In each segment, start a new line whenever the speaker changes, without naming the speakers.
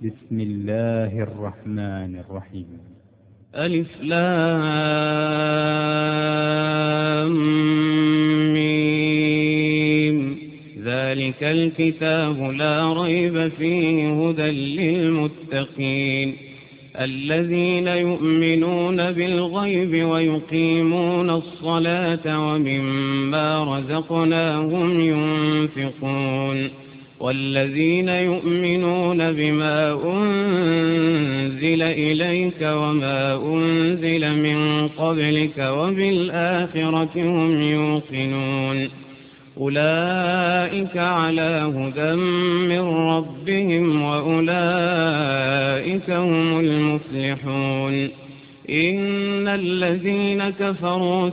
بسم الله الرحمن الرحيم.
ألف لام ميم. ذلك الكتاب لا ريب فيه هدى للمتقين الذين يؤمنون بالغيب ويقيمون الصلاة ومما رزقناهم ينفقون والذين يؤمنون بما أنزل إليك وما أنزل من قبلك وبالآخرة هم يوقنون أولئك على هدى من ربهم وأولئك هم المفلحون إن الذين كفروا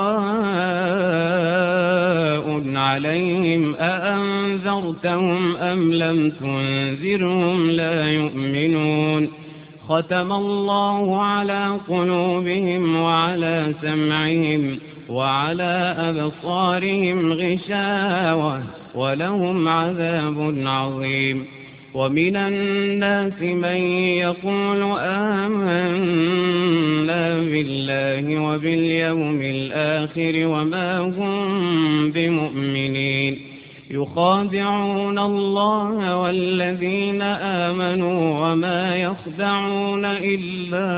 سواء عليهم أأنذرتهم أم لم تنذرهم لا يؤمنون ختم الله على قلوبهم وعلى سمعهم وعلى أبصارهم غشاوة ولهم عذاب عظيم ومن الناس من يقول آمنا بالله وباليوم الآخر وما هم بمؤمنين يخادعون الله والذين آمنوا وما يخدعون إلا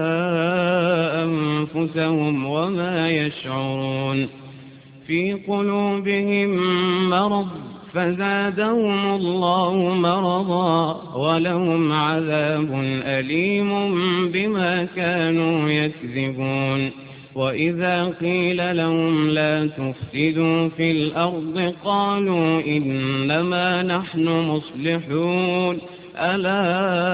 أنفسهم وما يشعرون في قلوبهم مرض فزادهم الله مرضا ولهم عذاب أليم بما كانوا يكذبون وإذا قيل لهم لا تفسدوا في الأرض قالوا إنما نحن مصلحون ألا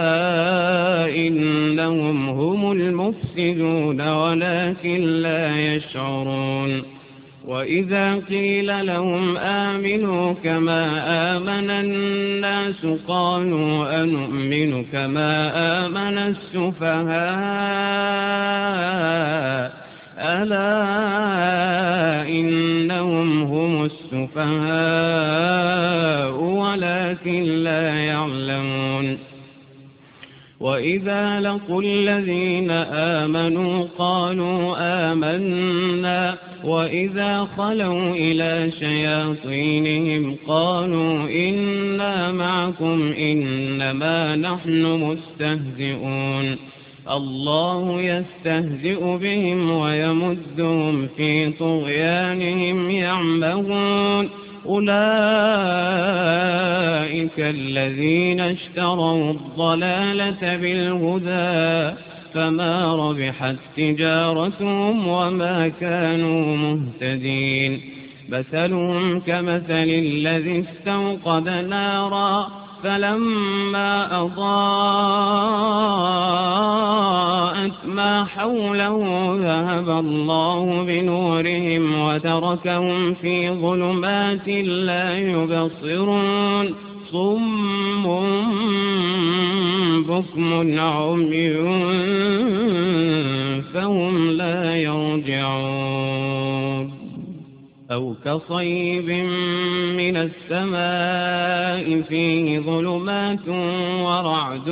إنهم هم المفسدون ولكن لا يشعرون وإذا قيل لهم آمنوا كما آمن الناس قالوا أنؤمن كما آمن السفهاء ألا إنهم هم السفهاء ولكن لا يعلمون وإذا لقوا الذين آمنوا قالوا آمنا وإذا خلوا إلى شياطينهم قالوا إنا معكم إنما نحن مستهزئون الله يستهزئ بهم ويمدهم في طغيانهم يعمهون أولئك الذين اشتروا الضلالة بالهدى فما ربحت تجارتهم وما كانوا مهتدين مثلهم كمثل الذي استوقد نارا فلما أضاءت ما حوله ذهب الله بنورهم وتركهم في ظلمات لا يبصرون صم بكم عمي فهم لا يرجعون أو كصيب من السماء فيه ظلمات ورعد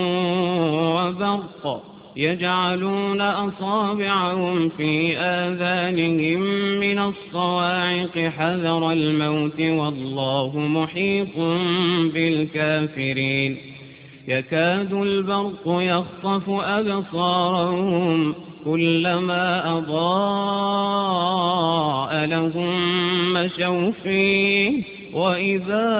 وبرق يجعلون أصابعهم في آذانهم من الصواعق حذر الموت والله محيط بالكافرين يكاد البرق يخطف أبصارهم كلما أضاء لهم مشوا فيه وإذا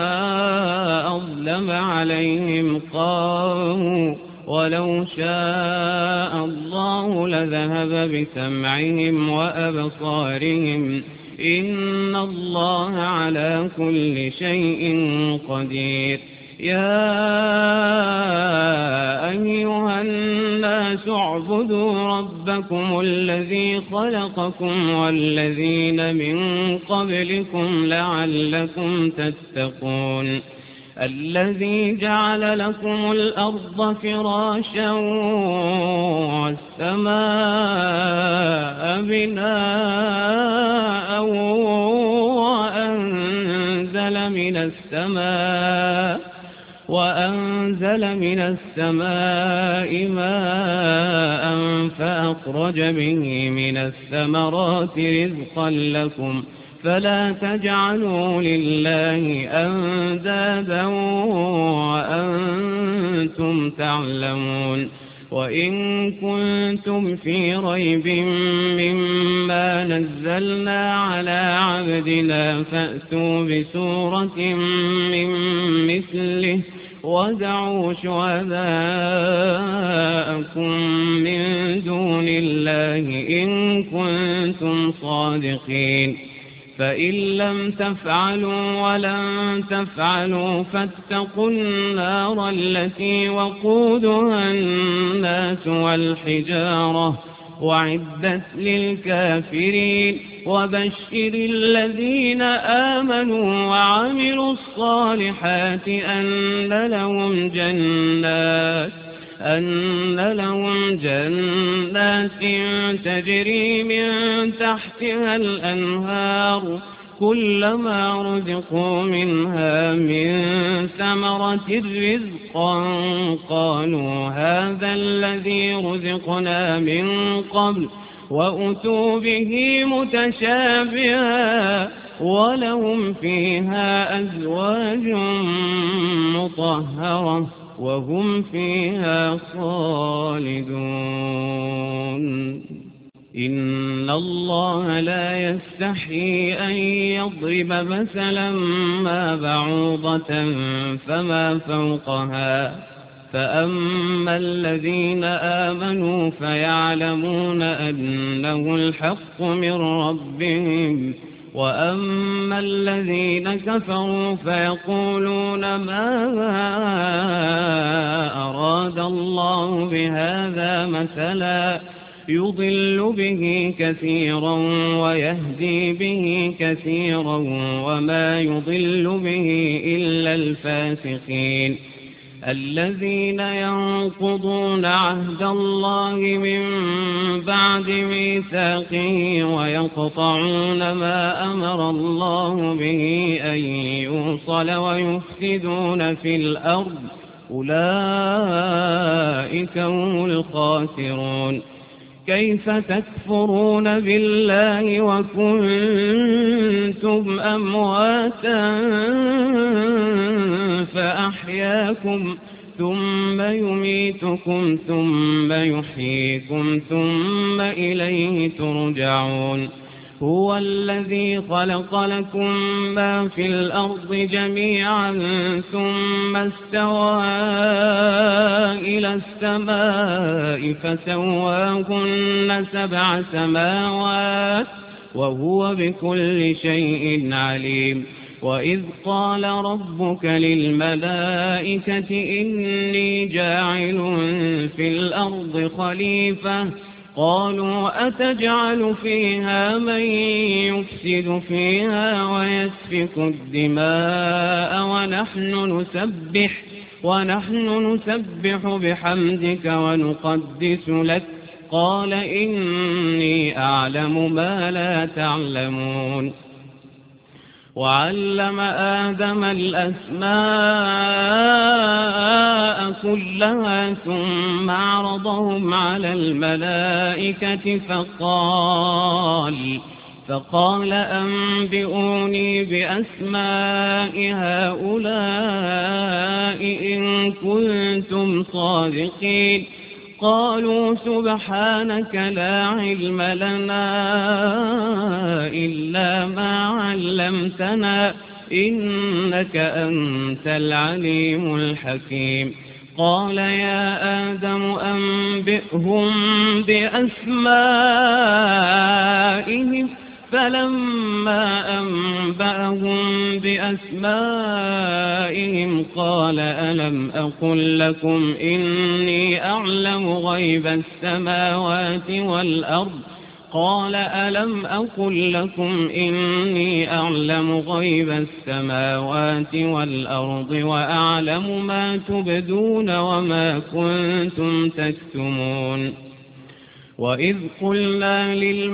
أظلم عليهم قاموا ولو شاء الله لذهب بسمعهم وأبصارهم إن الله على كل شيء قدير يا أيها الناس اعبدوا ربكم الذي خلقكم والذين من قبلكم لعلكم تتقون الذي جعل لكم الأرض فراشا والسماء بناء وأنزل من السماء ماء فأخرج به من الثمرات رزقا لكم فلا تجعلوا لله أندادا وأنتم تعلمون وإن كنتم في ريب مما نزلنا على عبدنا فأتوا بسورة من مثله ودعوا شهداءكم من دون الله إن كنتم صادقين فإن لم تفعلوا ولن تفعلوا فاتقوا النار التي وقودها الناس والحجارة أعدت للكافرين وبشر الذين آمنوا وعملوا الصالحات أن لهم جنات تجري من تحتها الأنهار كلما رزقوا منها من ثمرة رزقا قالوا هذا الذي رزقنا من قبل وأتوا به متشابها ولهم فيها أزواج مطهرة وهم فيها خالدون إن الله لا يستحيي أن يضرب مثلا ما بعوضة فما فوقها فأما الذين آمنوا فيعلمون أنه الحق من ربهم وأما الذين كفروا فيقولون ماذا أراد الله بهذا مثلا يضل به كثيرا ويهدي به كثيرا وما يضل به إلا الفاسقين الذين ينقضون عهد الله من بعد ميثاقه ويقطعون ما أمر الله به أن يوصل ويفسدون في الأرض أولئك هم الخاسرون كيف تكفرون بالله وكنتم أمواتا فأحياكم ثم يميتكم ثم يحييكم ثم إليه ترجعون هو الذي خلق لكم ما في الأرض جميعا ثم استوى إلى السماء فسواهن 7 سماوات وهو بكل شيء عليم وإذ قال ربك للملائكة إني جاعل في الأرض خليفة قالوا أتجعل فيها من يفسد فيها ويسفك الدماء ونحن نسبح بحمدك ونقدس لك قال إني أعلم ما لا تعلمون وعلم آدم الأسماء كلها ثم عرضهم على الملائكة فقال أنبئوني بأسماء هؤلاء إن كنتم صادقين قالوا سبحانك لا علم لنا إلا ما علمتنا إنك أنت العليم الحكيم قال يا آدم أنبئهم بأسمائهم فلما أنبأهم بأسمائهم قال ألم أقل لكم إني أعلم غيب السماوات والأرض قال ألم أقل لكم إني أعلم غيب السماوات والأرض وأعلم ما تبدون وما كنتم تكتمون وإذ قلنا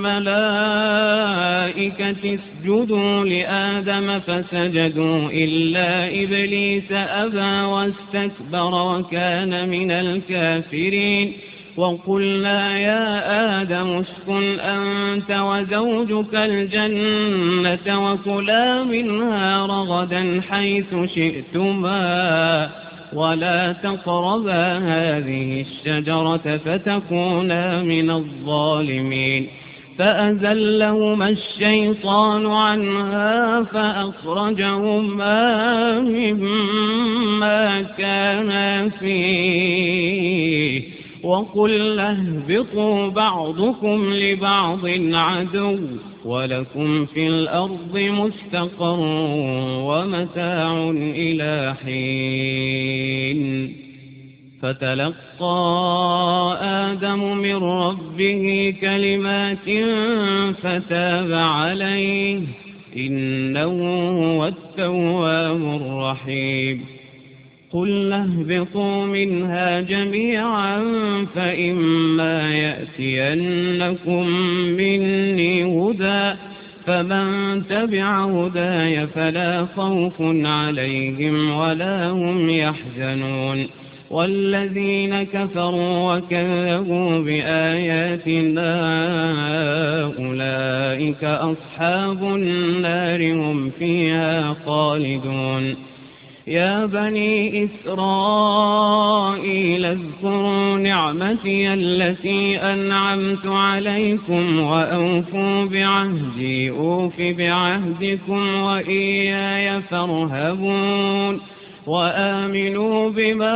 للملائكة اسجدوا لآدم فسجدوا إلا إبليس أبى واستكبر وكان من الكافرين وقلنا يا آدم اسكن أنت وزوجك الجنة وكلا منها رغدا حيث شئتما ولا تقربا هذه الشجرة فتكونا من الظالمين فأزلهما الشيطان عنها فأخرجهما مما كانا فيه وقلنا اهبطوا بعضكم لبعض عدو ولكم في الأرض مستقر ومتاع إلى حين فتلقى آدم من ربه كلمات فتاب عليه إنه هو التواب الرحيم قل اهبطوا منها جميعا فإما يأتينكم مني هدى فمن تبع هداي فلا خوف عليهم ولا هم يحزنون والذين كفروا وكذبوا بآياتنا أولئك أصحاب النار هم فيها خالدون يا بني إسرائيل اذكروا نعمتي التي أنعمت عليكم وأوفوا بعهدي أوف بعهدكم وإياي فارهبون وآمنوا بما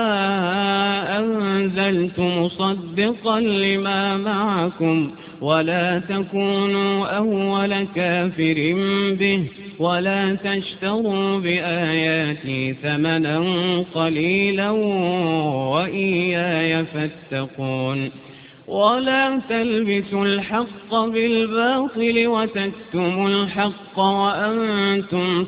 أنزلت مصدقا لما معكم ولا تكونوا أول كافر به ولا تشتروا بآياتي ثمنا قليلا وإياي فاتقون ولا تلبسوا الحق بالباطل وتكتموا الحق وأنتم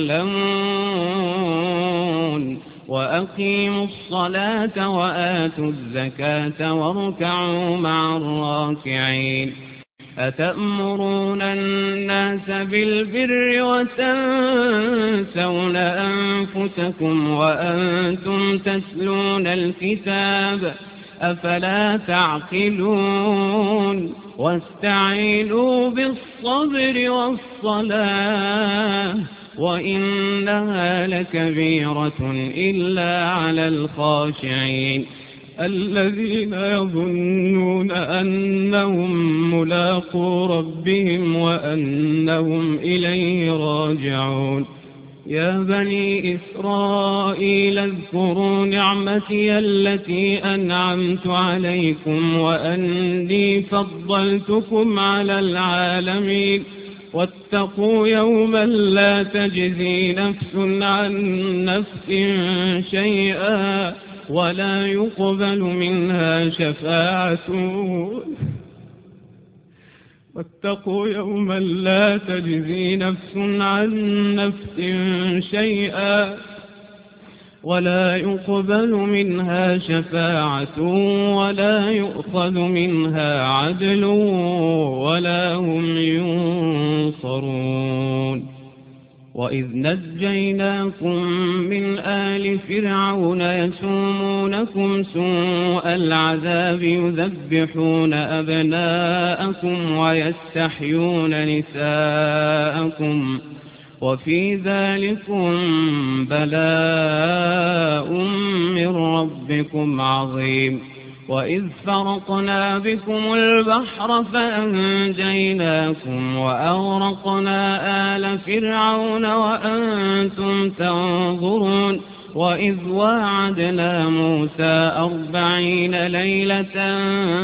تعلمون وأقيموا الصلاة وآتوا الزكاة واركعوا مع الراكعين أتأمرون الناس بالبر وتنسون أنفسكم وأنتم تتلون الكتاب أفلا تعقلون واستعينوا بالصبر والصلاة وإنها لكبيرة إلا على الخاشعين الذين يظنون أنهم ملاقو ربهم وأنهم إليه راجعون يا بني إسرائيل اذكروا نعمتي التي أنعمت عليكم وأني فضلتكم على العالمين واتقوا يوما لا تجزي نفس عن نفس شيئا ولا يقبل منها شفاعة واتقوا يوما لا تجزي نفس عن نفس شيئا ولا يقبل منها شفاعة ولا يؤخذ منها عدل ولا هم ينصرون وإذ نجيناكم من آل فرعون يسومونكم سوء العذاب يذبحون أبناءكم ويستحيون نساءكم وفي ذلكم بلاء من ربكم عظيم وإذ فرقنا بكم البحر فأنجيناكم وأغرقنا آل فرعون وأنتم تنظرون وإذ واعدنا موسى 40 ليلة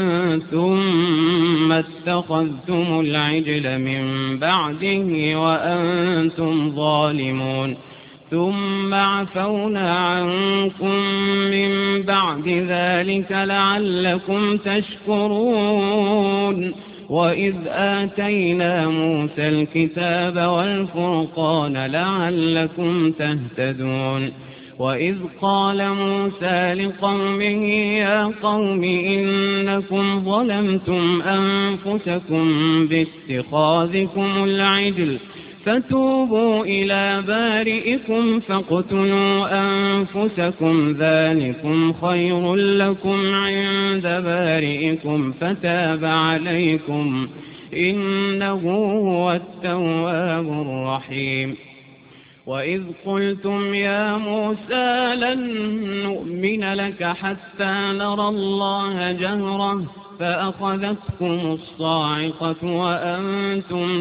ثم اتخذتم العجل من بعده وأنتم ظالمون ثم عفونا عنكم من بعد ذلك لعلكم تشكرون وإذ آتينا موسى الكتاب والفرقان لعلكم تهتدون وإذ قال موسى لقومه يا قوم إنكم ظلمتم أنفسكم باتخاذكم العجل فتوبوا إلى بارئكم فاقتلوا أنفسكم ذلكم خير لكم عند بارئكم فتاب عليكم إنه هو التواب الرحيم وإذ قلتم يا موسى لن نؤمن لك حتى نرى الله جهرة فأخذتكم الصاعقة وأنتم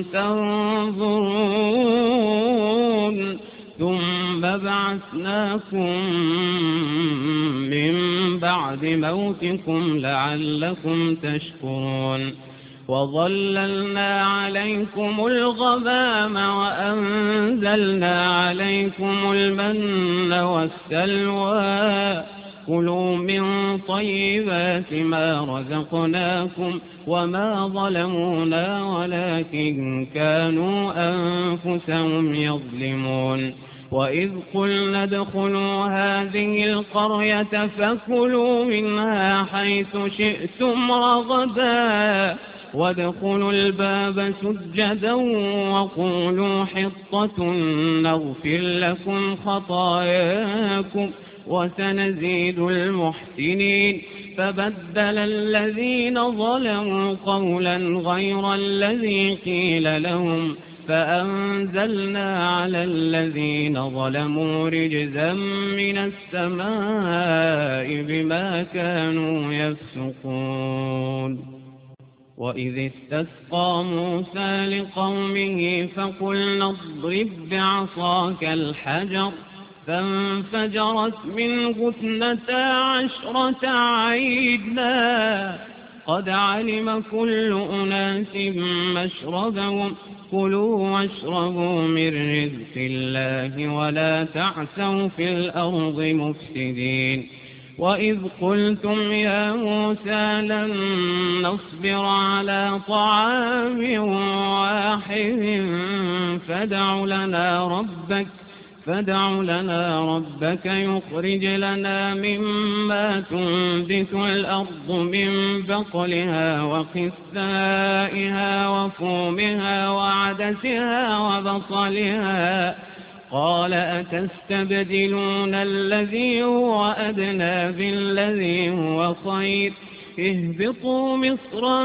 تنظرون ثم بعثناكم من بعد موتكم لعلكم تشكرون وظللنا عليكم الغمام وأنزلنا عليكم المن والسلوى كلوا من طيبات ما رزقناكم وما ظلمونا ولكن كانوا أنفسهم يظلمون وإذ قلنا ادخلوا هذه القرية فكلوا منها حيث شئتم رغدا وادخلوا الباب سجدا وقولوا حطة نغفر لكم خطاياكم وسنزيد المحسنين فبدل الذين ظلموا قولا غير الذي قيل لهم فأنزلنا على الذين ظلموا رجزا من السماء بما كانوا يفسقون وإذ استسقى موسى لقومه فقلنا اضرب بعصاك الحجر فانفجرت منه 12 عينا قد علم كل أناس مشربهم كلوا واشربوا من رزق الله ولا تعثوا في الأرض مفسدين وإذ قلتم يا موسى لن نصبر على طعام واحد فادع لنا ربك يخرج لنا مما تنبت الأرض من بقلها وقثائها وفومها وعدسها وبصلها قال أتستبدلون الذي هو أدنى بالذي هو خير اهبطوا مصرا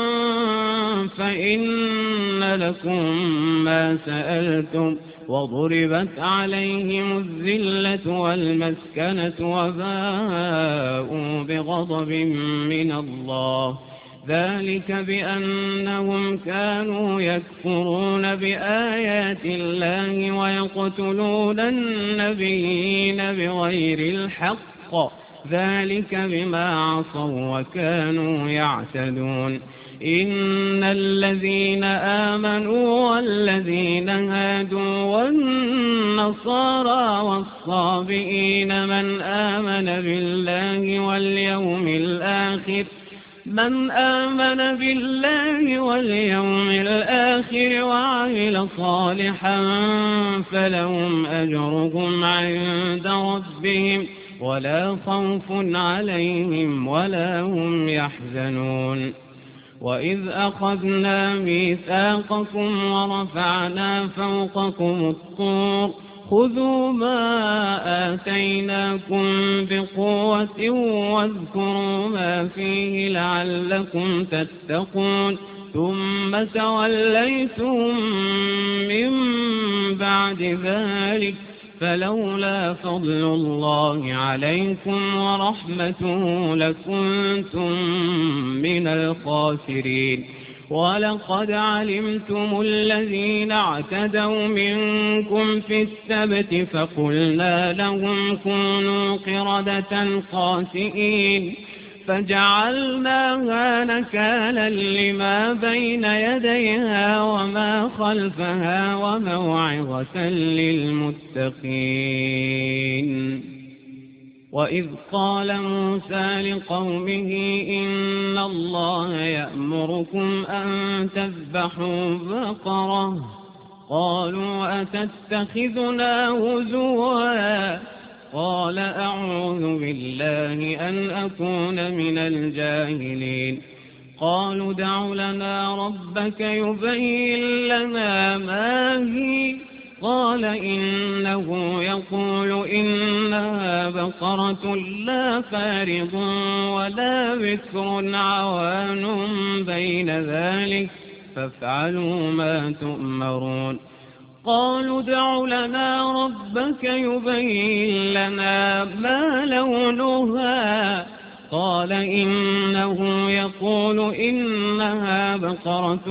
فإن لكم ما سألتم وضربت عليهم الذلة والمسكنة وباءوا بغضب من الله ذلك بأنهم كانوا يكفرون بآيات الله ويقتلون النبيين بغير الحق ذلك بما عصوا وكانوا يعتدون إن الذين آمنوا والذين هادوا والنصارى والصابئين من آمن بالله واليوم الآخر وعمل صالحا فلهم أجرهم عند ربهم ولا خوف عليهم ولا هم يحزنون وإذ أخذنا ميثاقكم ورفعنا فوقكم الطور خذوا ما آتيناكم بقوة واذكروا ما فيه لعلكم تتقون ثم توليتم من بعد ذلك فلولا فضل الله عليكم ورحمته لكنتم من الخاسرين ولقد علمتم الذين اعتدوا منكم في السبت فقلنا لهم كونوا قردة خاسئين فجعلناها نكالا لما بين يديها وما خلفها وموعظة للمتقين وإذ قال موسى لقومه إن الله يأمركم أن تذبحوا بقرة قالوا أتتخذنا هزوا قال أعوذ بالله أن أكون من الجاهلين قالوا ادع لنا ربك يبين لنا ما هي قال إنه يقول إنها بقرة لا فارض ولا بكر عوان بين ذلك فافعلوا ما تؤمرون قالوا ادع لنا ربك يبين لنا ما لونها قال إنه يقول إنها بقرة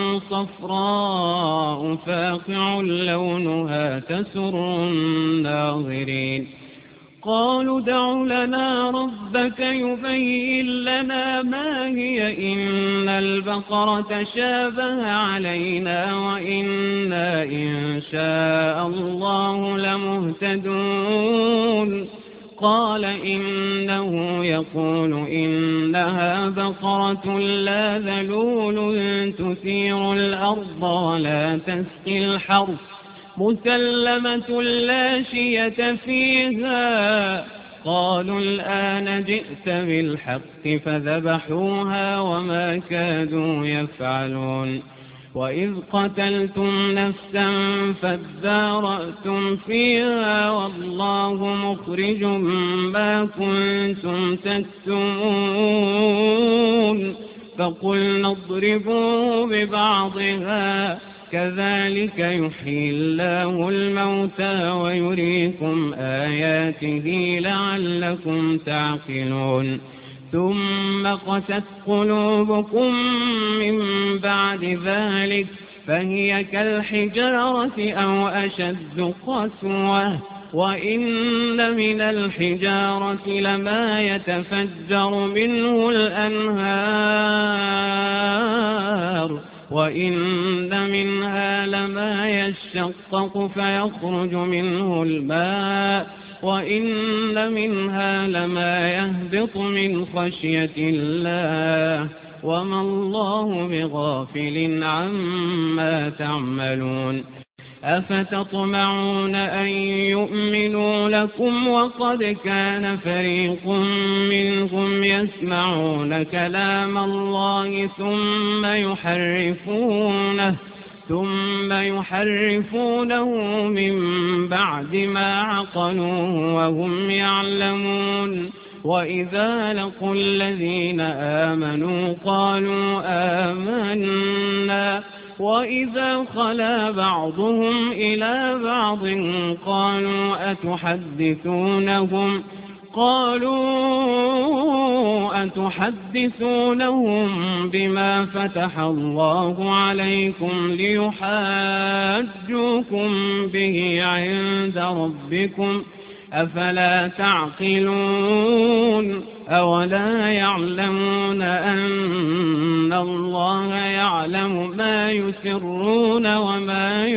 صفراء فاقع لونها تسر الناظرين قالوا ادع لنا ربك يبين لنا ما هي إن البقرة شابه علينا وإنا إن شاء الله لمهتدون قال إنه يقول إنها بقرة لا ذلول تثير الأرض ولا تسقي الحرث مسلمة لا شية فيها قالوا الآن جئت بالحق فذبحوها وما كادوا يفعلون وإذ قتلتم نفسا فادارأتم فيها والله مخرج ما كنتم تكتمون فقلنا اضربوه ببعضها كذلك يحيي الله الموتى ويريكم آياته لعلكم تعقلون ثم قست قلوبكم من بعد ذلك فهي كالحجارة أو أشد قسوة وإن من الحجارة لما يتفجر منه الأنهار وإن منها لما يشقق فيخرج منه الماء وإن منها لما يهبط من خشية الله وما الله بغافل عما تعملون أفتطمعون أن يؤمنوا لكم وقد كان فريق منهم يسمعون كلام الله ثم يحرفونه من بعد ما عقلوه وهم يعلمون وإذا لقوا الذين آمنوا قالوا آمنا وإذا خلا بعضهم إلى بعض قالوا أتحدثونهم بما فتح الله عليكم ليحاجوكم به عند ربكم أفلا تعقلون أولا يعلمون أن الله يعلم ما يسرون وما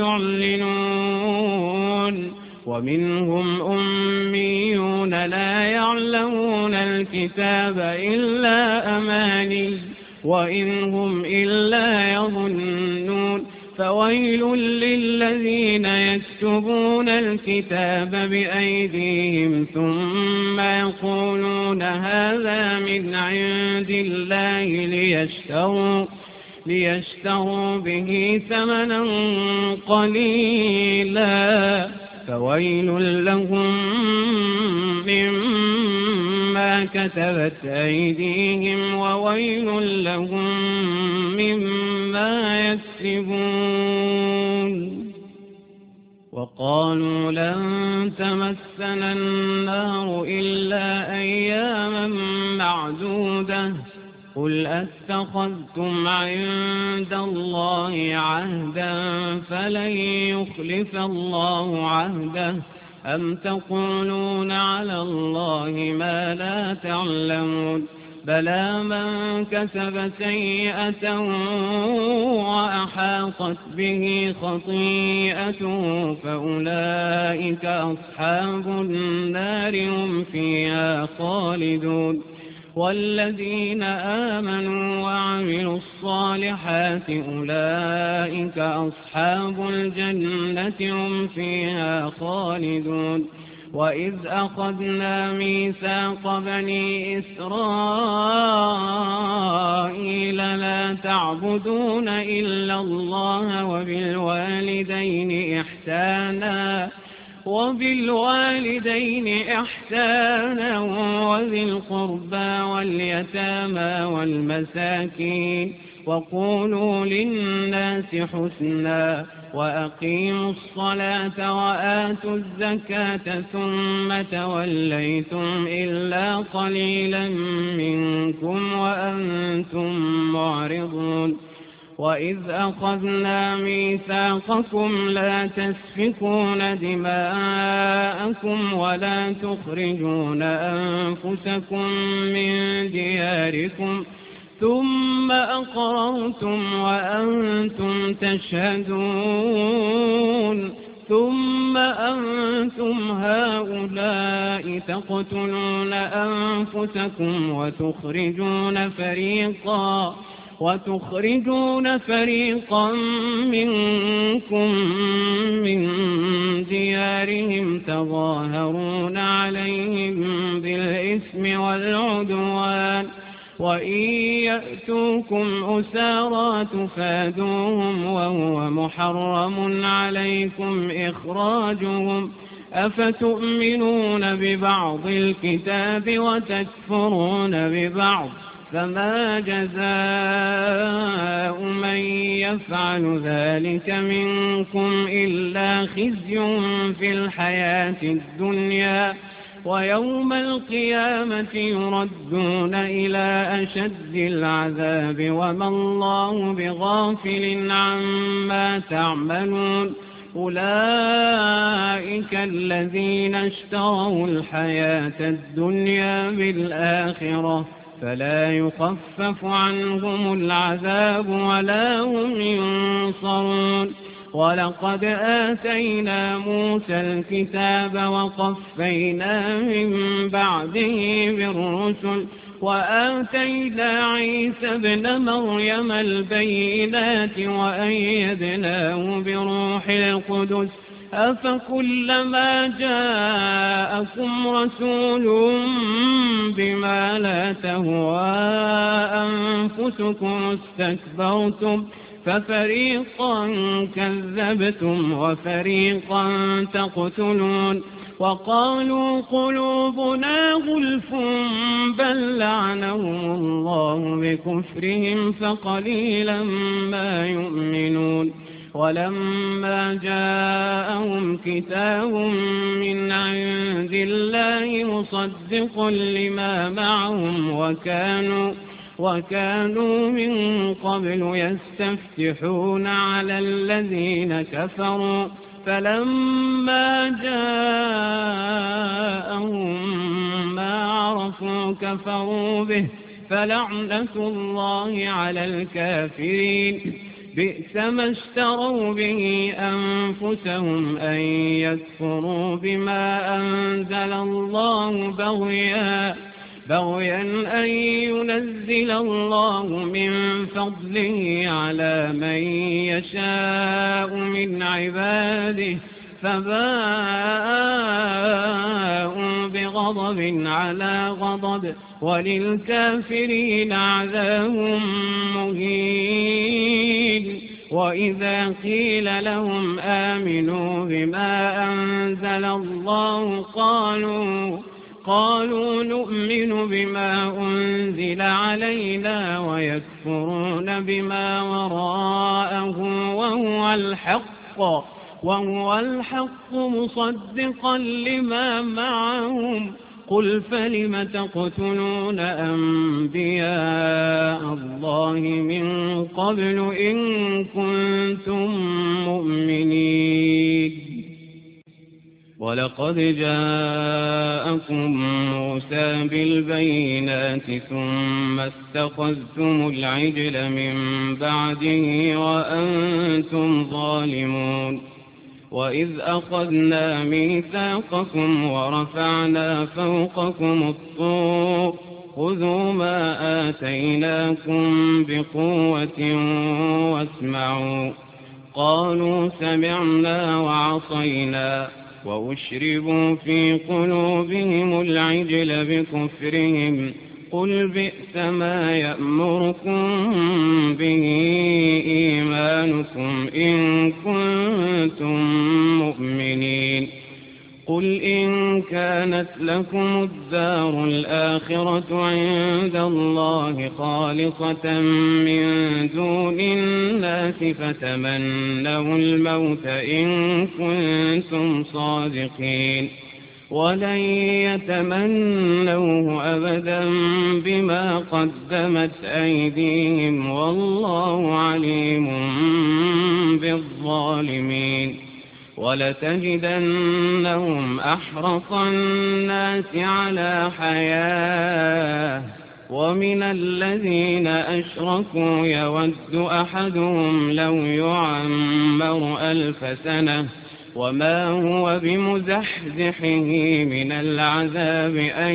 يعلنون ومنهم أميون لا يعلمون الكتاب إلا أماني وإن هم إلا يظنون فويل للذين يكتبون الكتاب بأيديهم ثم يقولون هذا من عند الله ليشتروا به ثمنا قليلا فويل لهم مما كتبت أيديهم وويل لهم مما يكسبون وقالوا لن تمسنا النار إلا أياما معدودة قل أتخذتم عند الله عهدا فلن يخلف الله عهده أم تقولون على الله ما لا تعلمون بلى من كسب سيئة وأحاطت به خطيئته فأولئك أصحاب النار هم فيها خالدون والذين آمنوا وعملوا الصالحات أولئك أصحاب الجنة هم فيها خالدون وإذ أخذنا ميثاق بني إسرائيل لا تعبدون إلا الله وبالوالدين إحسانا وذي القربى واليتامى والمساكين وقولوا للناس حسنا وأقيموا الصلاة وآتوا الزكاة ثم توليتم إلا قليلا منكم وأنتم معرضون وإذ أخذنا ميثاقكم لا تسفكون دماءكم ولا تخرجون أنفسكم من دياركم ثم أقررتم وأنتم تشهدون ثم أنتم هؤلاء تقتلون أنفسكم وتخرجون فريقا منكم من ديارهم تظاهرون عليهم بالإثم والعدوان وإن يأتوكم أسارى تفادوهم وهو محرم عليكم إخراجهم أفتؤمنون ببعض الكتاب وتكفرون ببعض فما جزاء من يفعل ذلك منكم إلا خزي في الحياة الدنيا ويوم القيامة يردون إلى أشد العذاب وما الله بغافل عما تعملون أولئك الذين اشتروا الحياة الدنيا بالآخرة فلا يخفف عنهم العذاب ولا هم ينصرون ولقد آتينا موسى الكتاب وقفينا من بعده بالرسل وآتينا عيسى ابن مريم البينات وأيدناه بروح القدس أفكلما جاءكم رسول بما لا تهوى أنفسكم استكبرتم ففريقا كذبتم وفريقا تقتلون وقالوا قلوبنا غلف بل لعنهم الله بكفرهم فقليلا ما يؤمنون ولما جاءهم كتاب من عند الله مصدق لما معهم وكانوا من قبل يستفتحون على الذين كفروا فلما جاءهم ما عرفوا كفروا به فلعنة الله على الكافرين بئس ما اشتروا به أنفسهم أن يكفروا بما أنزل الله بغيا أن ينزل الله من فضله على من يشاء من عباده فباءوا بغضب على غضب وللكافرين عذاب مهين وإذا قيل لهم آمنوا بما أنزل الله قالوا نؤمن بما أنزل علينا ويكفرون بما وراءه وهو الحق مصدقا لما معهم قل فلم تقتلون أنبياء الله من قبل إن كنتم مؤمنين ولقد جاءكم موسى بالبينات ثم اتخذتم العجل من بعده وأنتم ظالمون وإذ أخذنا ميثاقكم ورفعنا فوقكم الطور خذوا ما آتيناكم بقوة واسمعوا قالوا سمعنا وعصينا وأشربوا في قلوبهم العجل بكفرهم. قل بئس ما يأمركم به إيمانكم إن كنتم مؤمنين. قل إن كانت لكم الدار الآخرة عند الله خالصة من دون الناس فتمنوا الموت إن كنتم صادقين، ولن يتمنوه أبدا بما قدمت أيديهم والله عليم بالظالمين. ولتجدنهم أحرص الناس على حياة ومن الذين أشركوا يود أحدهم لو يعمر 1000 سنة وما هو بمزحزحه من العذاب أن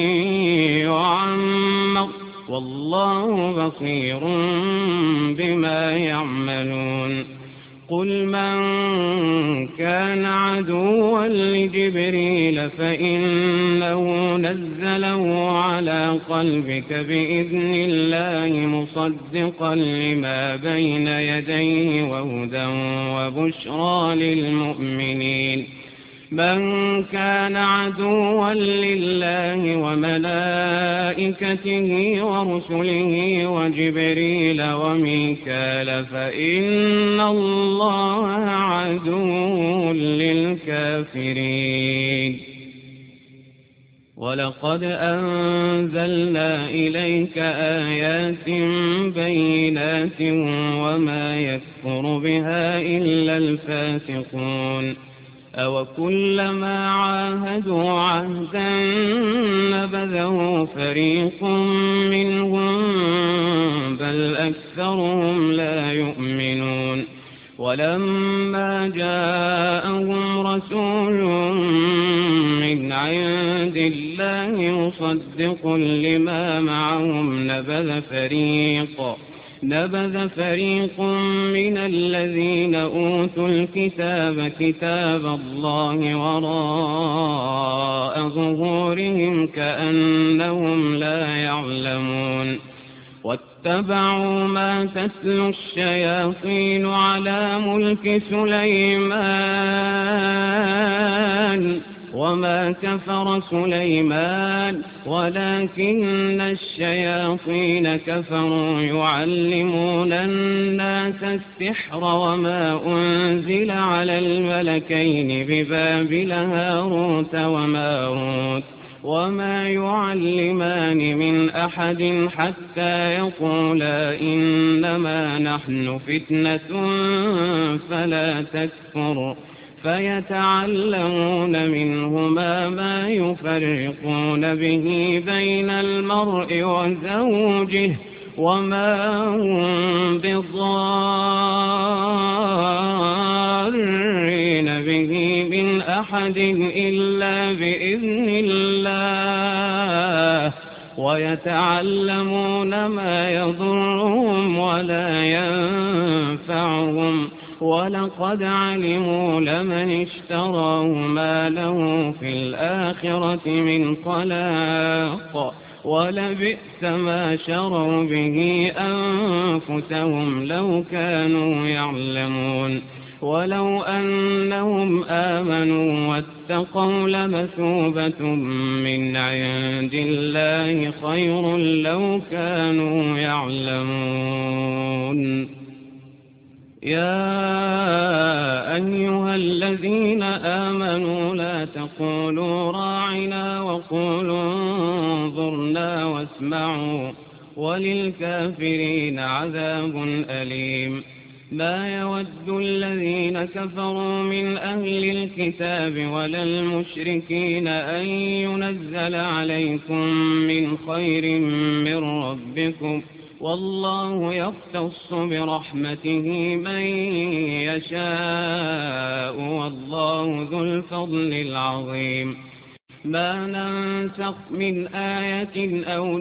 يعمر والله بصير بما يعملون. قل من كان عدوا لجبريل فإنه نزله على قلبك بإذن الله مصدقا لما بين يديه وهدى وبشرى للمؤمنين. من كان عدوا لله وملائكته ورسله وجبريل وميكال فإن الله عدو للكافرين. ولقد أنزلنا إليك آيات بينات وما يكفر بها إلا الفاسقون. أوكلما عاهدوا عهدا نبذه فريق منهم بل أكثرهم لا يؤمنون. ولما جاءهم رسول من عند الله مصدق لما معهم نبذ فريق من الذين أوتوا الكتاب كتاب الله وراء ظهورهم كأنهم لا يعلمون. واتبعوا ما تتلو الشياطين على ملك سليمان وما كفر سليمان ولكن الشياطين كفروا يعلمون الناس السحر وما أنزل على الملكين ببابل هاروت وماروت وما يعلمان من أحد حتى يقولا إنما نحن فتنة فلا تكفر فيتعلمون منهما ما يفرقون به بين المرء وزوجه وما هم بضارين به من أحد إلا بإذن الله ويتعلمون ما يضرهم ولا ينفعهم ولقد علموا لمن اشتراه ما له في الآخرة من خلاق ولبئس ما شروا به أنفسهم لو كانوا يعلمون. ولو أنهم آمنوا واتقوا لمثوبة من عند الله خير لو كانوا يعلمون. يا أيها الذين آمنوا لا تقولوا راعنا وقولوا انظرنا واسمعوا وللكافرين عذاب أليم. ما يود الذين كفروا من أهل الكتاب ولا المشركين أن ينزل عليكم من خير من ربكم والله يختص برحمته من يشاء والله ذو الفضل العظيم. ما ننسخ من آية أو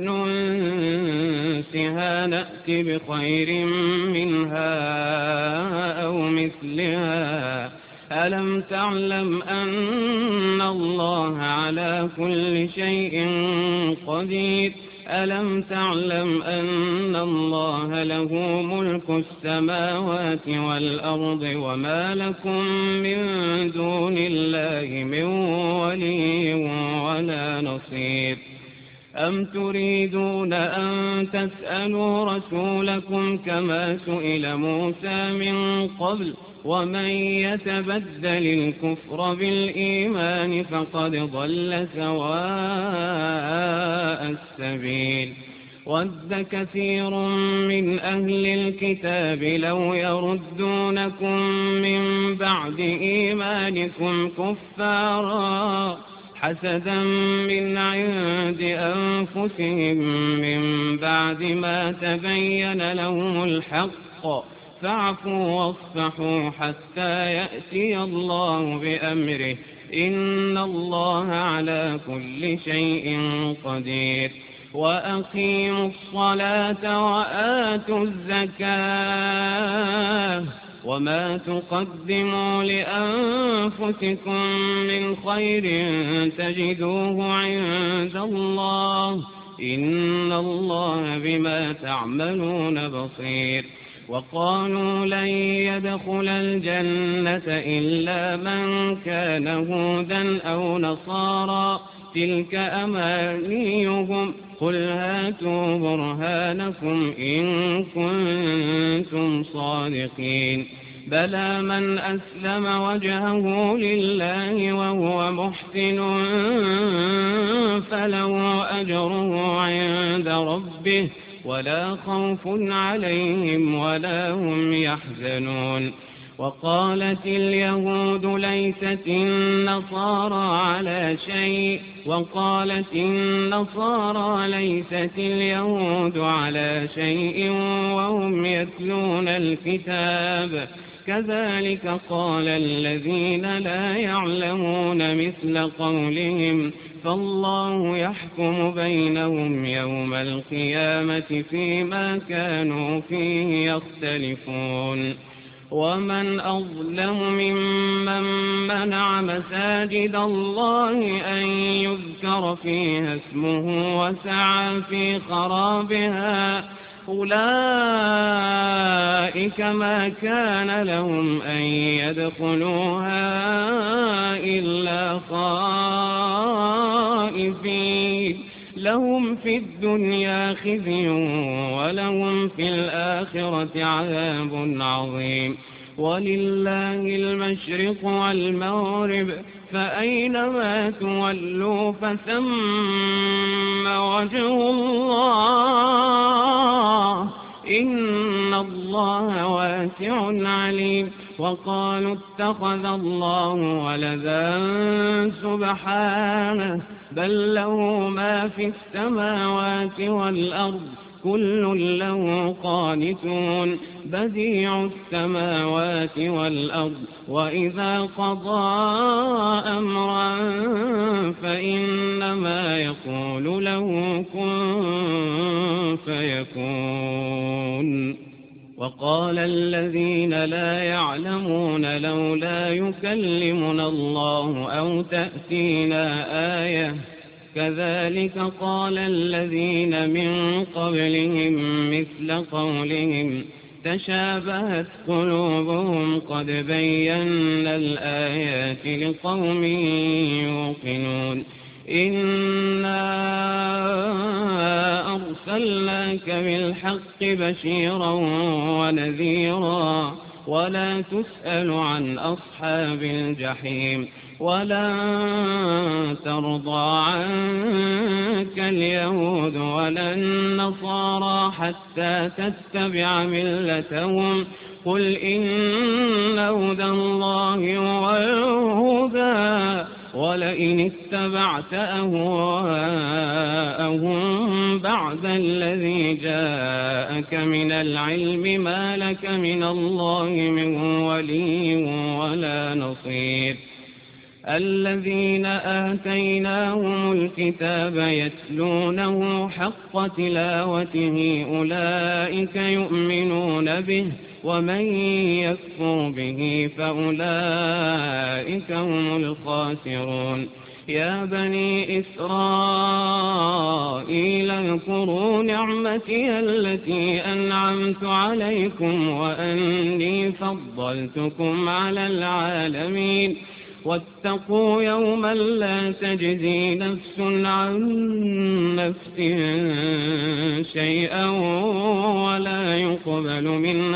ننسها نأتي بخير منها أو مثلها ألم تعلم أن الله على كل شيء قدير ألم تعلم أن الله له ملك السماوات والأرض وما لكم من دون الله من ولي ولا نصير أم تريدون أن تسألوا رسولكم كما سئل موسى من قبل ومن يتبدل الكفر بالإيمان فقد ضل سواء السبيل ود كثير من أهل الكتاب لو يردونكم من بعد إيمانكم كفارا حسدا من عند أنفسهم من بعد ما تبين لهم الحق فاعفوا واصفحوا حتى يأتي الله بأمره إن الله على كل شيء قدير وأقيموا الصلاة وآتوا الزكاة وما تقدموا لأنفسكم من خير تجدوه عند الله إن الله بما تعملون بصير وقالوا لن يدخل الجنة إلا من كان هودا أو نصارى تلك أمانيهم قل هاتوا برهانكم إن كنتم صادقين بلى من أسلم وجهه لله وهو محسن فله أجره عند ربه ولا خوف عليهم ولا هم يحزنون وقالت اليهود ليست النصارى على شيء وقالت النصارى ليست اليهود على شيء وهم يتلون الكتاب كذلك قال الذين لا يعلمون مثل قولهم فالله يحكم بينهم يوم القيامة فيما كانوا فيه يختلفون ومن أظلم ممن منع مساجد الله أن يذكر فيها اسمه وسعى في خرابها أولئك ما كان لهم أن يدخلوها إلا خائفين لهم في الدنيا خزي ولهم في الآخرة عذاب عظيم ولله المشرق والمغرب فأينما تولوا فثم وجه الله إن الله واسع عليم وقالوا اتخذ الله ولدا سبحانه بل له ما في السماوات والأرض كل له قانتون بديع السماوات والأرض وإذا قضى أمرا فإنما يقول له كن فيكون وقال الذين لا يعلمون لولا يكلمنا الله أو تأتينا آية كذلك قال الذين من قبلهم مثل قولهم تشابهت قلوبهم قد بينا الآيات لقوم يوقنون إنا أرسلناك بالحق بشيرا ونذيرا ولا تسأل عن أصحاب الجحيم ولن ترضى عنك اليهود ولا النصارى حتى تتبع ملتهم قل إن هدى الله هو الهدى ولئن اتبعت أهواءهم بعد الذي جاءك من العلم ما لك من الله من ولي ولا نصير الذين آتيناهم الكتاب يتلونه حق تلاوته أولئك يؤمنون به ومن يكفر به فأولئك هم الخاسرون يا بني إسرائيل اذكروا نعمتي التي أنعمت عليكم وأني فضلتكم على العالمين واتقوا يوما لا تجزي نفس عن نفس شيئا ولا يقبل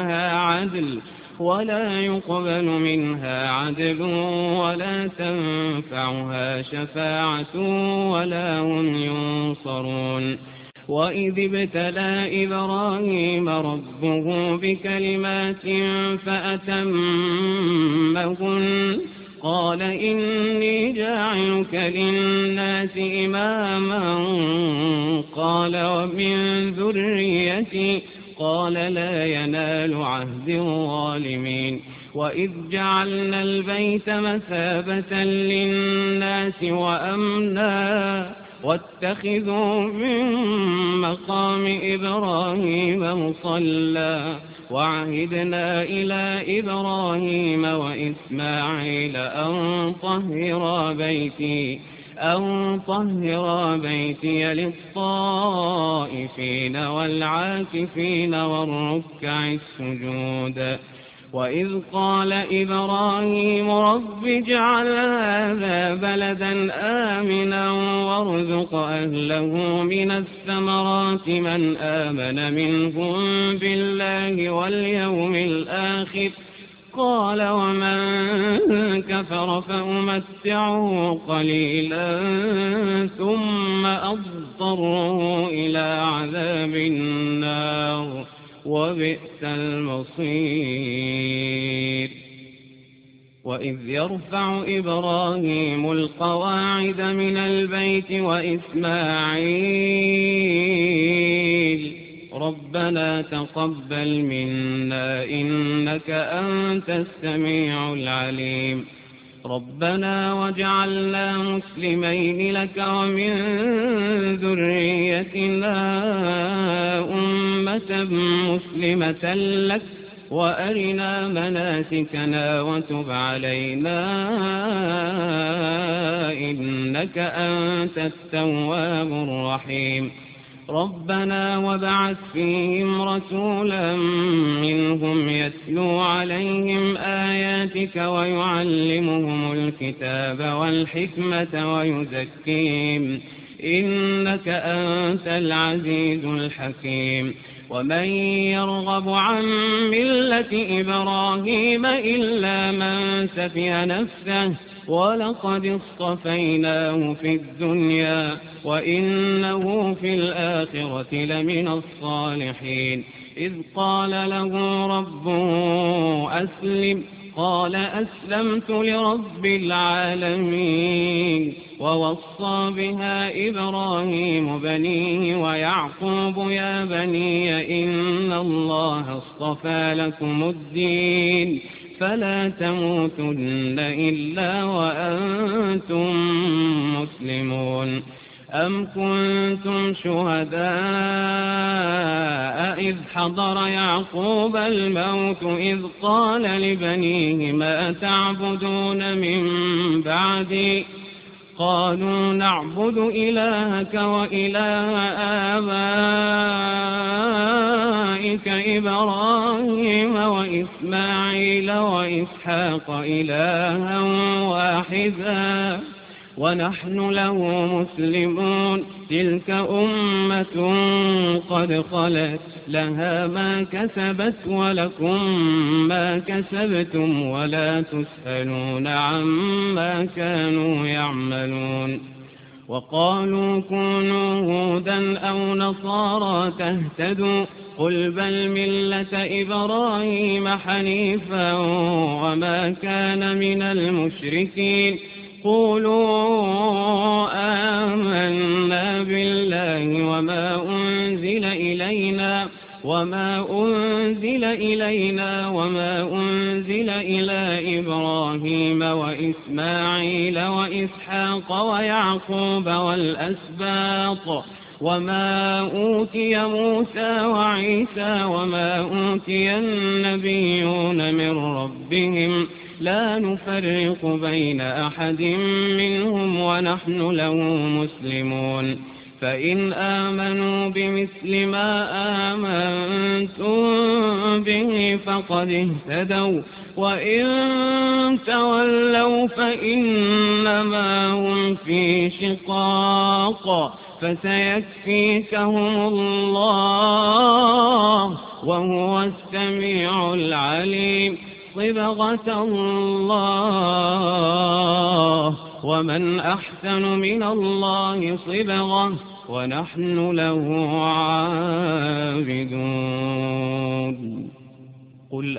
منها عدل ولا تنفعها شفاعة ولا هم ينصرون وإذ ابتلى إبراهيم ربه بكلمات فأتمهن قال إني جاعلك للناس إماما قال ومن ذريتي قال لا ينال عهد الظالمين وإذ جعلنا البيت مثابة للناس وأمنا واتخذوا من مقام إبراهيم مصلى وعهدنا إلى إبراهيم وإسماعيل أن طهرا بيتي للطائفين والعاكفين والركع السجود وإذ قال إبراهيم رب اجعل هذا بلدا آمنا وارزق أهله من الثمرات من آمن منهم بالله واليوم الآخر قال ومن كفر فأمتعه قليلا ثم أضطره إلى عذاب النار وبئس المصير وإذ يرفع إبراهيم القواعد من البيت وإسماعيل ربنا تقبل منا إنك أنت السميع العليم ربنا واجعلنا مسلمين لك ومن ذريتنا أمة مسلمة لك وأرنا مناسكنا وتب علينا إنك أنت التواب الرحيم ربنا وابعث فيهم رسولا منهم يتلو عليهم آياتك ويعلمهم الكتاب والحكمة ويزكيهم إنك أنت العزيز الحكيم ومن يرغب عن ملة إبراهيم إلا من سفه نفسه ولقد اصطفيناه في الدنيا وإنه في الآخرة لمن الصالحين إذ قال له ربه أسلم قال أسلمت لرب العالمين ووصى بها إبراهيم بنيه ويعقوب يا بني إن الله اصطفى لكم الدين فلا تموتن إلا وأنتم مسلمون أم كنتم شهداء إذ حضر يعقوب الموت إذ قال لبنيه ما تعبدون من بعدي قالوا نعبد إلهك وإله آبائك إبراهيم وإسماعيل وإسحاق إلها واحدا ونحن له مسلمون تلك أمة قد خلت لها ما كسبت ولكم ما كسبتم ولا تسألون عما كانوا يعملون وقالوا كونوا هودا أو نصارى تهتدوا قل بل ملة إبراهيم حنيفا وما كان من المشركين قولوا آمنا بالله وما أنزل إلينا وما أنزل إلينا وما أنزل إلى إبراهيم وإسماعيل وإسحاق ويعقوب والأسباط وما أوتي موسى وعيسى وما أوتي النبيون من ربهم لا نفرق بين أحد منهم ونحن له مسلمون فإن آمنوا بمثل ما آمنتم به فقد اهتدوا وإن تولوا فإنما هم في شقاق فسيكفيكهم الله وهو السميع العليم صبغة الله ومن أحسن من الله صبغة ونحن له عابدون قل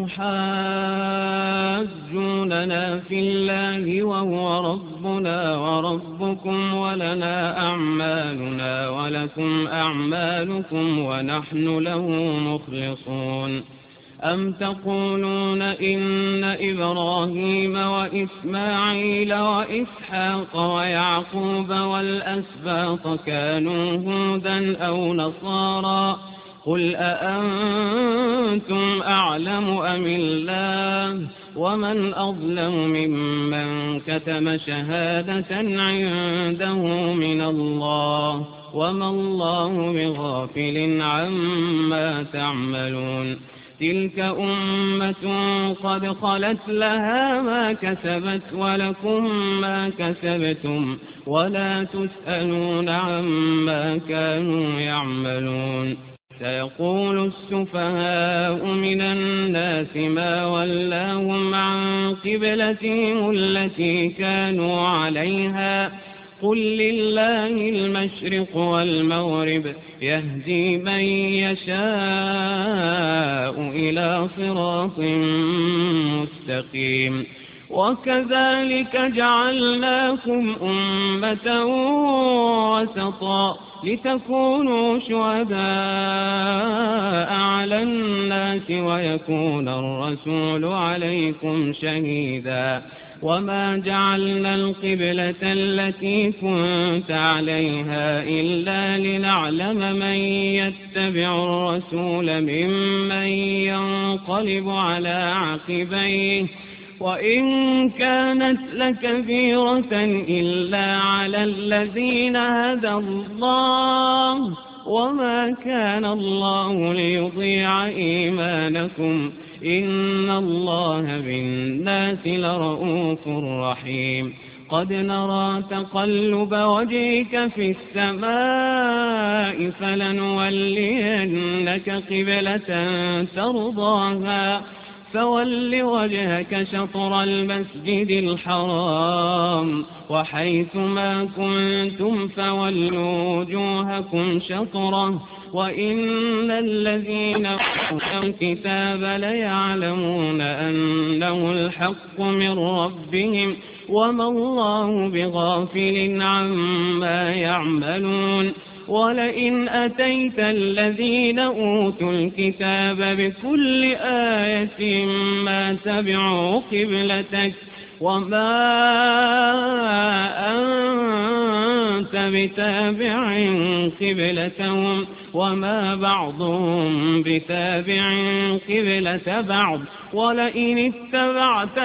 أتحاجوننا في الله وهو ربنا وربكم ولنا أعمالنا ولكم أعمالكم ونحن له مخلصون أم تقولون إن إبراهيم وإسماعيل وإسحاق ويعقوب والأسباط كانوا هودا أو نصارى قل أأنتم أعلم أم الله ومن أظلم ممن كتم شهادة عنده من الله وما الله بغافل عما تعملون تلك أمة قد خلت لها ما كسبت ولكم ما كسبتم ولا تسألون عما كانوا يعملون سيقول السفهاء من الناس ما ولاهم عن قبلتهم التي كانوا عليها قل لله المشرق والمغرب يهدي من يشاء إلى صراط مستقيم وكذلك جعلناكم أمة وسطا لتكونوا شهداء على الناس ويكون الرسول عليكم شهيدا وما جعلنا القبلة التي كنت عليها إلا لنعلم من يتبع الرسول ممن ينقلب على عقبيه وإن كانت لكبيرة إلا على الذين هدى الله وما كان الله ليضيع إيمانكم إن الله بالناس لرؤوف رحيم قد نرى تقلب وجهك في السماء فلنولينك قبلة ترضاها فول وجهك شطر المسجد الحرام وحيث ما كنتم فولوا وجوهكم شطره وإن الذين أوتوا الكتاب ليعلمون أنه الحق من ربهم وما الله بغافل عما يعملون ولئن أتيت الذين أوتوا الكتاب بكل آية ما تبعوا قبلتك وما أنت بتابع قبلتهم وما بعضهم بتابع قبلة بعض ولئن اتبعت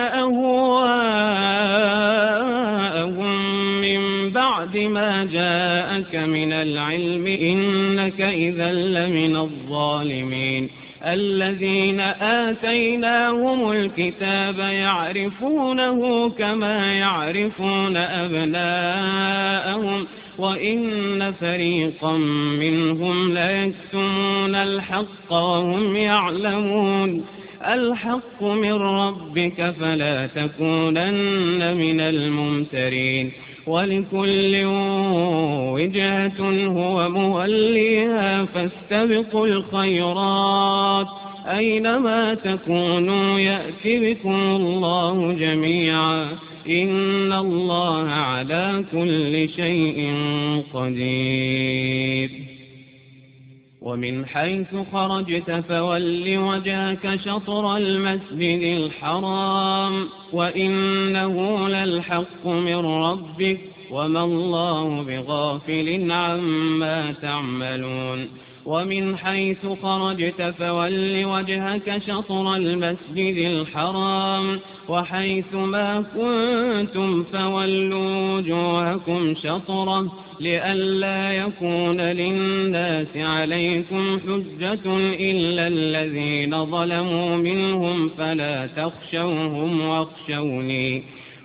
أهواءهم من بعد ما جاءك من العلم إنك إذا لمن الظالمين الذين آتيناهم الكتاب يعرفونه كما يعرفون أبناءهم وإن فريقا منهم ليكتمون الحق وهم يعلمون الحق من ربك فلا تكونن من الممترين ولكل وجهة هو موليها فاستبقوا الخيرات أينما تكونوا يأتي بكم الله جميعا إن الله على كل شيء قدير ومن حيث خرجت فول وجهك شطر المسجد الحرام وإنه للحق من ربك وما الله بغافل عما تعملون ومن حيث خرجت فول وجهك شطر المسجد الحرام وحيث ما كنتم فولوا وجوهكم شطره لئلا يكون للناس عليكم حجة إلا الذين ظلموا منهم فلا تخشوهم واخشوني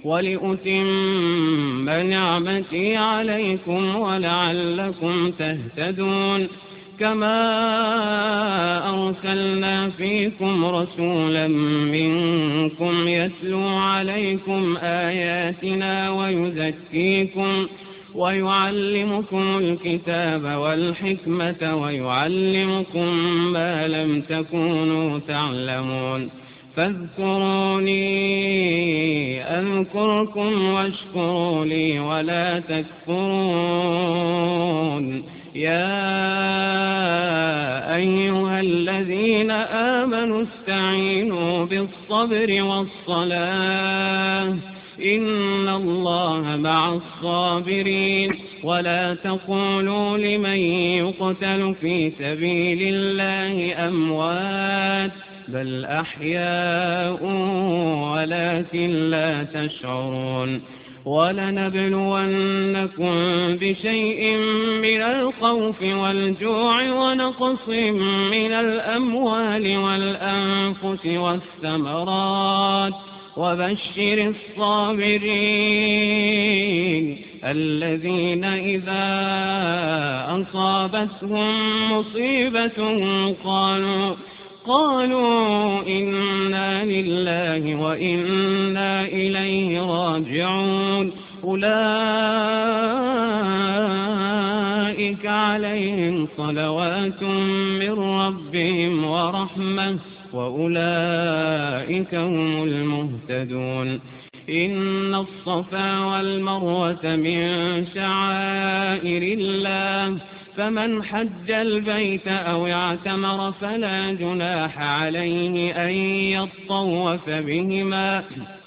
ولأتم نعمتي عليكم ولعلكم تهتدون كما أرسلنا فيكم رسولا منكم يتلو عليكم آياتنا ويزكيكم ويعلمكم الكتاب والحكمة ويعلمكم ما لم تكونوا تعلمون فاذكروني أذكركم واشكروا لي ولا تكفرون يا أيها الذين آمنوا استعينوا بالصبر والصلاة إن الله مع الصابرين ولا تقولوا لمن يقتل في سبيل الله أموات بل أحياء ولكن لا تشعرون ولنبلونكم بشيء من الخوف والجوع ونقص من الأموال والأنفس والثمرات وبشر الصابرين الذين إذا أصابتهم مصيبة قالوا إنا لله وإنا إليه راجعون أولئك عليهم صلوات من ربهم ورحمة وأولئك هم المهتدون إن الصفا والمروة من شعائر الله فمن حج البيت أو اعتمر فلا جناح عليه أن يطوف بهما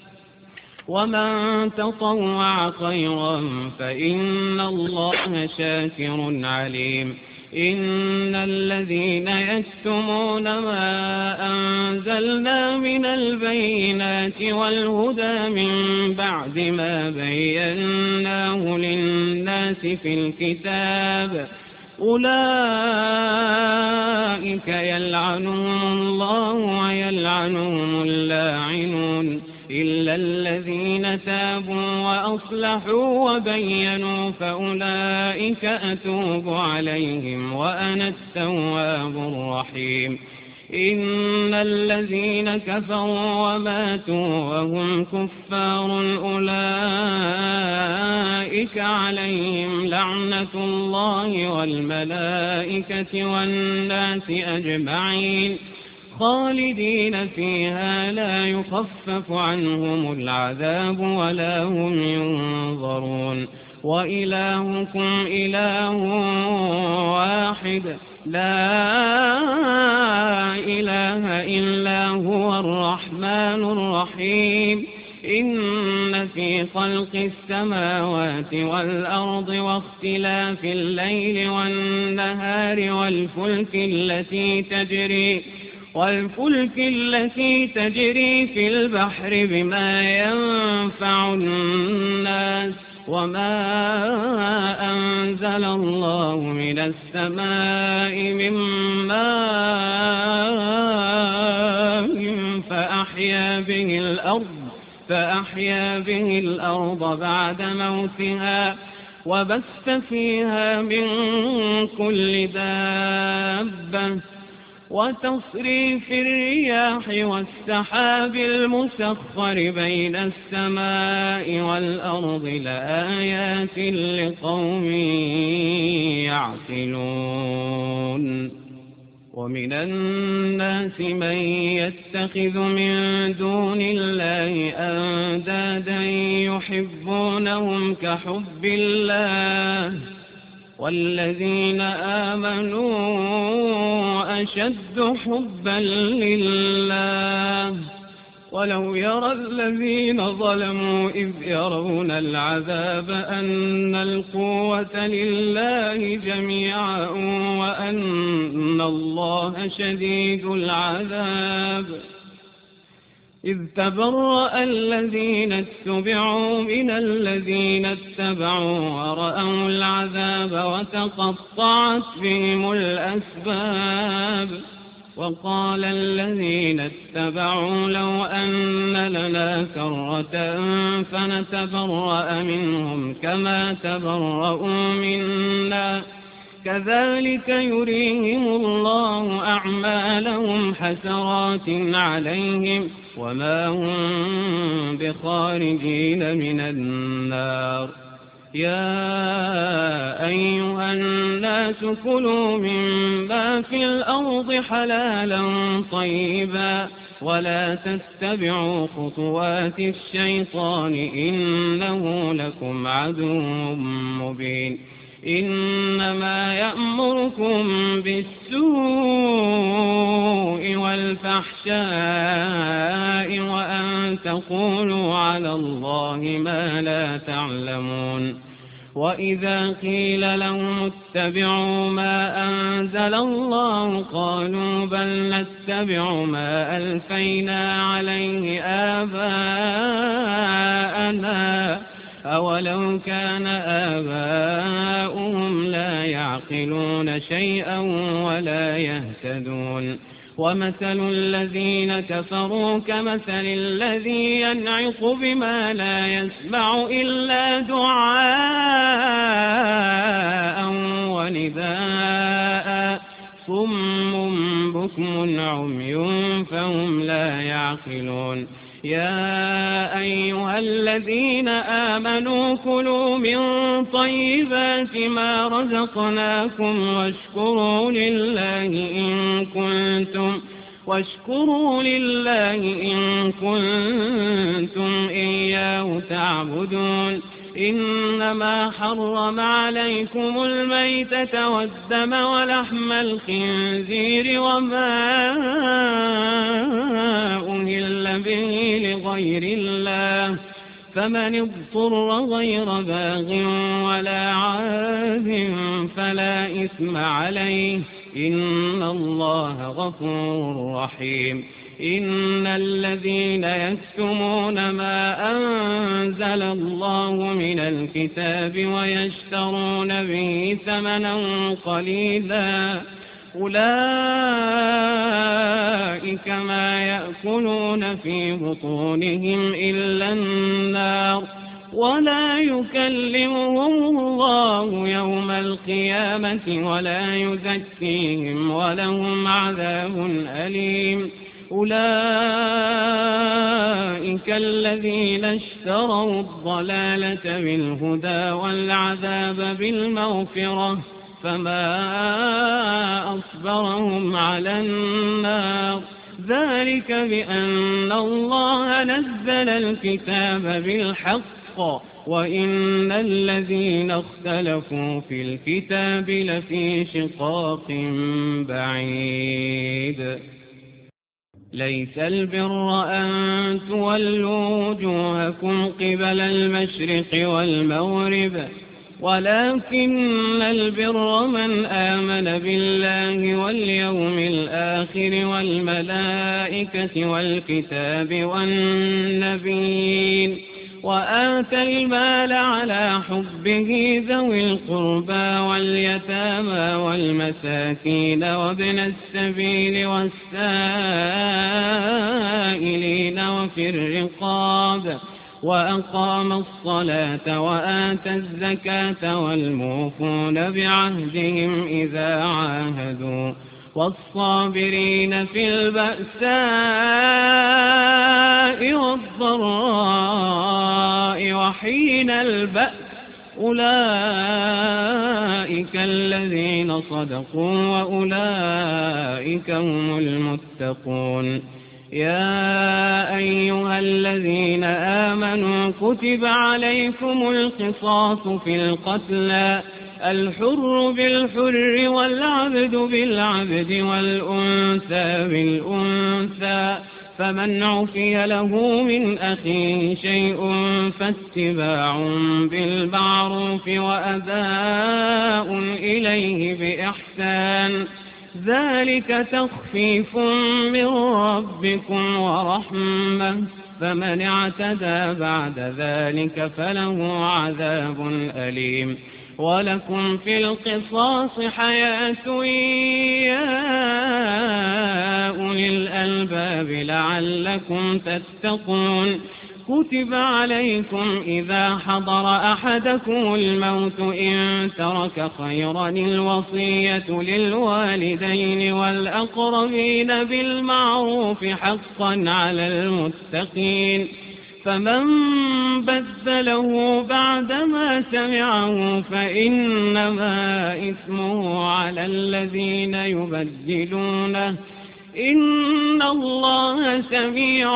ومن تطوع خيرا فإن الله شاكر عليم إن الذين يكتمون ما أنزلنا من البينات والهدى من بعد ما بيناه للناس في الكتاب أولئك يلعنهم الله ويلعنهم اللاعنون إلا الذين تابوا وأصلحوا وبينوا فأولئك أتوب عليهم وأنا التواب الرحيم إن الذين كفروا وماتوا وهم كفار أولئك عليهم لعنة الله والملائكة والناس أجمعين خالدين فيها لا يخفف عنهم العذاب ولا هم ينظرون وإلهكم إله واحد لا إله إلا هو الرحمن الرحيم إن في خلق السماوات والأرض واختلاف الليل والنهار والفلك التي تجري في البحر بما ينفع الناس وما أنزل الله من السماء من ماء فأحيا به الأرض بعد موتها وبث فيها من كل دابة وتصريف الرياح والسحاب المسخر بين السماء والأرض لآيات لقوم يعقلون ومن الناس من يتخذ من دون الله أندادا يحبونهم كحب الله والذين آمنوا أشد حبا لله. ولو يرى الذين ظلموا إذ يرون العذاب أن القوة لله جميعا وأن الله شديد العذاب. إذ تبرأ الذين اتبعوا من الذين اتبعوا ورأوا العذاب وتقطعت بهم الأسباب. وقال الذين اتبعوا لو أن لنا كرة فنتبرأ منهم كما تبرؤوا منا كذلك يريهم الله أعمالهم حسرات عليهم وما هم بخارجين من النار. يا أيها الناس كلوا مما في الأرض حلالا طيبا ولا تتبعوا خطوات الشيطان إنه لكم عدو مبين. إنما يأمركم بالسوء والفحشاء وأن تقولوا على الله ما لا تعلمون. وإذا قيل لهم اتبعوا ما أنزل الله قالوا بل نتبع ما ألفينا عليه آباءنا أولو كان آباؤهم لا يعقلون شيئا ولا يهتدون. ومثل الذين كفروا كمثل الذي ينعق بما لا يسمع إلا دعاء ونداء صم بكم عمي فهم لا يعقلون. يا أيها الذين آمنوا كلوا من طيبات ما رزقناكم واشكروا لله إن كنتم إياه تعبدون. إنما حرم عليكم الميتة والدم ولحم الخنزير وما أهل به لغير الله فمن اضطر غير باغ ولا عاد فلا إثم عليه إن الله غفور رحيم. إن الذين يكتمون ما أنزل الله من الكتاب ويشترون به ثمنا قليلا أولئك ما يأكلون في بطونهم إلا النار ولا يكلمهم الله يوم القيامة ولا يزكيهم ولهم عذاب أليم. أولئك الذين اشتروا الضلالة بالهدى والعذاب بالمغفرة فما أصبرهم على النار. ذلك بأن الله نزل الكتاب بالحق وإن الذين اختلفوا في الكتاب لفي شقاق بعيد. ليس البر أن تولوا وجوهكم قبل المشرق والمغرب ولكن البر من آمن بالله واليوم الآخر والملائكة والكتاب والنبيين وآتى المال على حبه ذوي القربى واليتامى والمساكين وابن السبيل والسائلين وفي الرقاب وأقام الصلاة وآتى الزكاة والموفون بعهدهم إذا عاهدوا والصابرين في البأساء والضراء وحين البأس أولئك الذين صدقوا وأولئك هم المتقون. يا أيها الذين آمنوا كتب عليكم القصاص في القتلى الحر بالحر والعبد بالعبد والأنثى بالأنثى، فمن عفي له من أخيه شيء فاتباع بالمعروف وأداء إليه بإحسان، ذلك تخفيف من ربكم ورحمة، فمن اعتدى بعد ذلك فله عذاب أليم. ولكم في القصاص حياة يا أولي الألباب لعلكم تتقون. كتب عليكم إذا حضر أحدكم الموت إن ترك خيرا الوصية للوالدين والأقربين بالمعروف حقا على المتقين، فمن بدله بعدما سمعه فإنما إثمه على الذين يبدلونه، إن الله سميع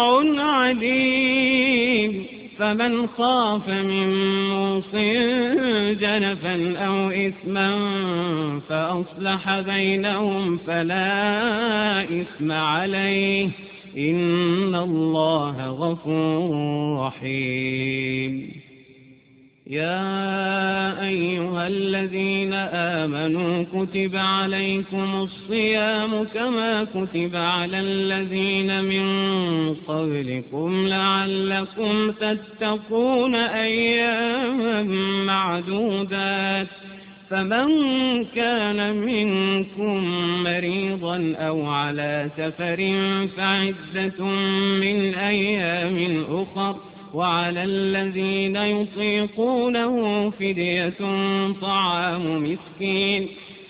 عليم. فمن خاف من موص جنفا أو إثما فأصلح بينهم فلا إثم عليه، إن الله غفور رحيم. يا أيها الذين آمنوا كتب عليكم الصيام كما كتب على الذين من قبلكم لعلكم تتقون أياما معدودات، فمن كان منكم مريضا أو على سفر فعدة من أيام أخر، وعلى الذين يطيقونه فدية طعام مسكين،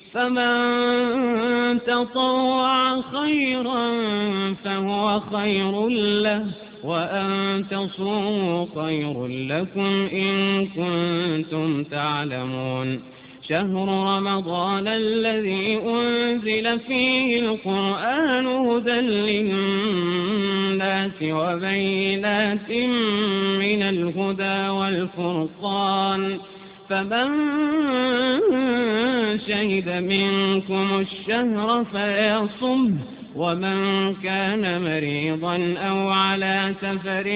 فمن تطوع خيرا فهو خير له، وأن تصوموا خير لكم إن كنتم تعلمون. شهر رمضان الذي أنزل فيه القرآن هدى للناس وبينات من الهدى والفرقان، فمن شهد منكم الشهر فليصمه، ومن كان مريضا أو على سفر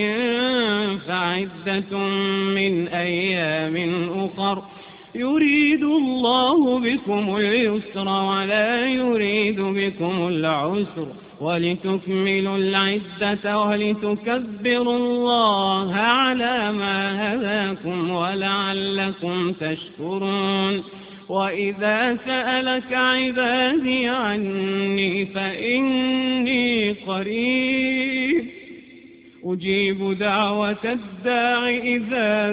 فعدة من أيام أخر، يريد الله بكم اليسر ولا يريد بكم العسر، ولتكملوا العدة ولتكبروا الله على ما هداكم ولعلكم تشكرون. وإذا سألك عبادي عني فإني قريب أجيب دعوة الداع إذا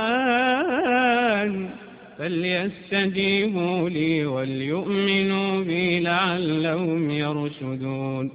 دعان، فليستجيبوا لي وليؤمنوا بي لعلهم يرشدون.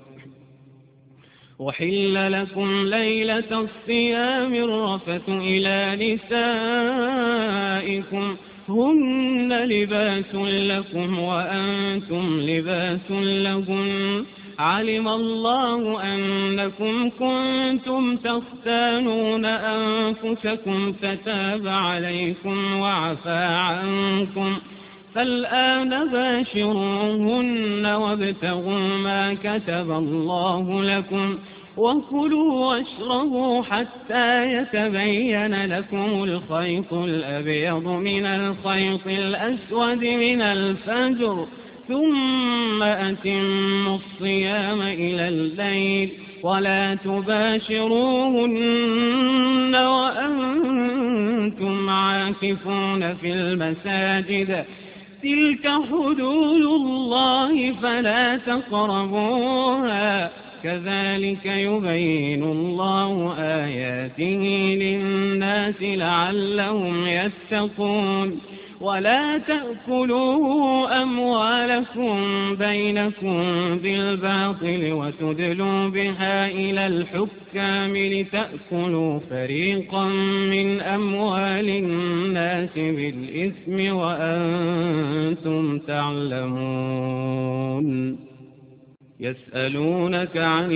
وحل لكم ليلة الصيام الرفث إلى نسائكم هن لباس لكم وأنتم لباس لهن، علم الله أنكم كنتم تختانون أنفسكم فتاب عليكم وعفى عنكم، فالآن باشروهن وابتغوا ما كتب الله لكم، وكلوا واشربوا حتى يتبين لكم الخيط الأبيض من الخيط الأسود من الفجر، ثم أتموا الصيام إلى الليل، ولا تباشروهن وأنتم عاكفون في المساجد، تلك حدود الله فلا تقربوها، كذلك يبين الله آياته للناس لعلهم يتقون. ولا تأكلوا أموالكم بينكم بالباطل وتدلوا بها إلى الحكام لتأكلوا فريقا من أموال الناس بالإثم وأنتم تعلمون. يسألونك عن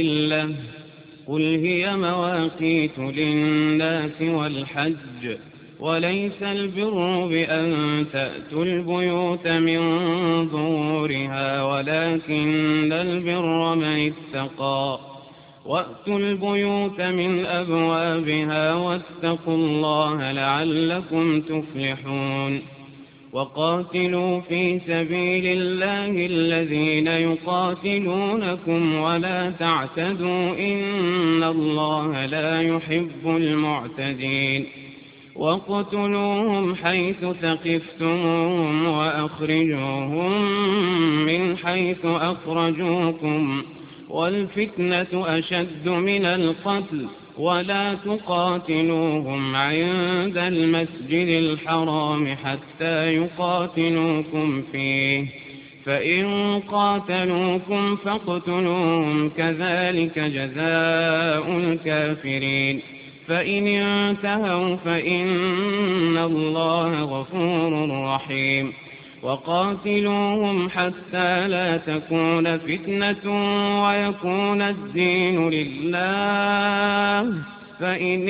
الأهلة قل هي مواقيت للناس والحج، وليس البر بأن تأتوا البيوت من ظهورها ولكن البر من اتقى وأتوا البيوت من أبوابها واتقوا الله لعلكم تفلحون وقاتلوا في سبيل الله الذين يقاتلونكم ولا تعتدوا إن الله لا يحب المعتدين وَاقْتُلُوهُمْ حَيْثُ ثَقِفْتُمُوهُمْ وَأَخْرِجُوهُم مِّنْ حَيْثُ أَخْرَجُوكُمْ وَالْفِتْنَةُ أَشَدُّ مِنَ الْقَتْلِ وَلَا تُقَاتِلُوهُمْ عِندَ الْمَسْجِدِ الْحَرَامِ حَتَّىٰ يُقَاتِلُوكُمْ فِيهِ فَإِن قَاتَلُوكُمْ فَاقْتُلُوهُمْ كَذَٰلِكَ جَزَاءُ الْكَافِرِينَ فَإِنِ انتهوا فإن الله غفور رحيم وقاتلوهم حتى لا تكون فتنة ويكون الدين لله فإن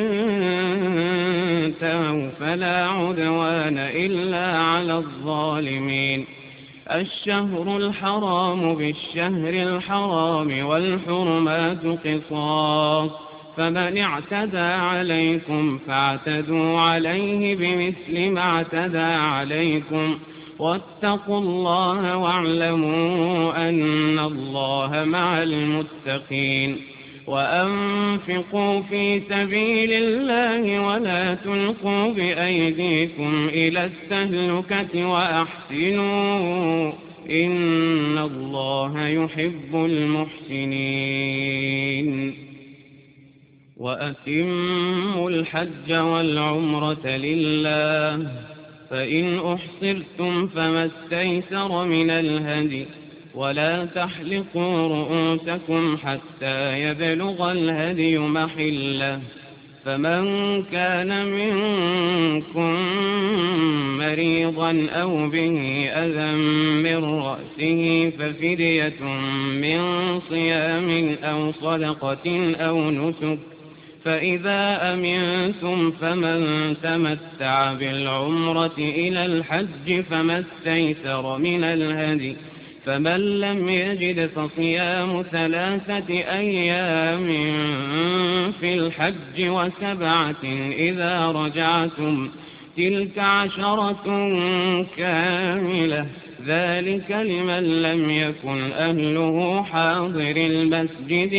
انتهوا فلا عدوان إلا على الظالمين الشهر الحرام بالشهر الحرام والحرمات قصاص فمن اعتدى عليكم فاعتدوا عليه بمثل ما اعتدى عليكم واتقوا الله واعلموا أن الله مع المتقين وأنفقوا في سبيل الله ولا تلقوا بأيديكم إلى التهلكة وأحسنوا إن الله يحب المحسنين وأتموا الحج والعمرة لله فإن أحصرتم فما استيسر من الهدي ولا تحلقوا رؤوسكم حتى يبلغ الهدي محله فمن كان منكم مريضا أو به أذى من رأسه ففدية من صيام أو صدقة أو نسك فإذا أمنتم فمن تمتع بالعمرة إلى الحج فما استيسر من الهدي فمن لم يجد فصيام 3 أيام في الحج و7 إذا رجعتم تلك 10 كاملة ذلك لمن لم يكن أهله حاضر المسجد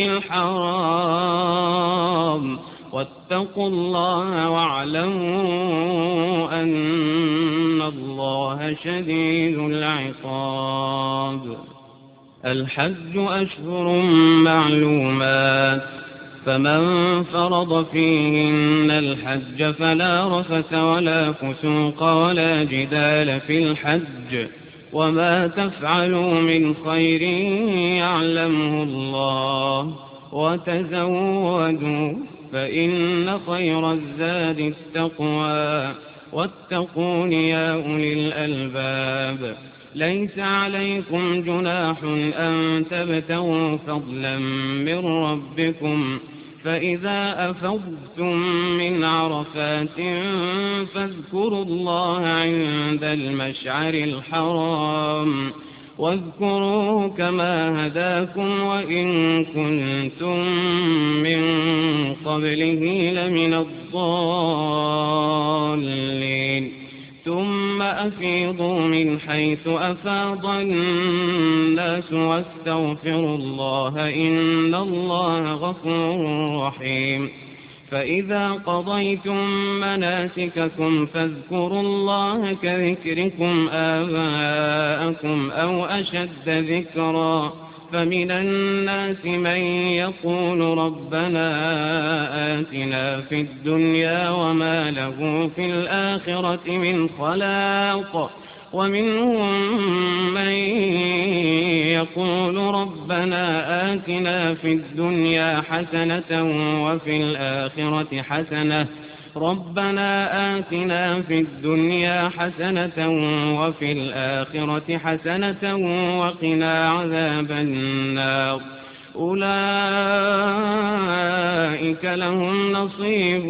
الحرام واتقوا الله واعلموا أن الله شديد العقاب الحج أشهر معلومات فمن فرض فيهن الحج فلا رفث ولا فسوق ولا جدال في الحج وما تفعلوا من خير يعلمه الله وتزودوا فإن خير الزاد التقوى واتقون يا أولي الألباب ليس عليكم جناح أن تبتغوا فضلا من ربكم فإذا أفضتم من عرفات فاذكروا الله عند المشعر الحرام واذكروه كما هداكم وإن كنتم من قبله لمن الضالين ثم أفيضوا من حيث أفاض الناس واستغفروا الله إن الله غفور رحيم فإذا قضيتم مناسككم فاذكروا الله كذكركم آباءكم أو أشد ذكرا فمن الناس من يقول ربنا آتنا في الدنيا وما له في الآخرة من خلاق ومنهم من يقول ربنا آتنا في الدنيا حسنة وفي الآخرة حسنة ربنا آتنا في الدنيا حسنة وفي الآخرة حسنة وقنا عذاب النار أولئك لهم نصيب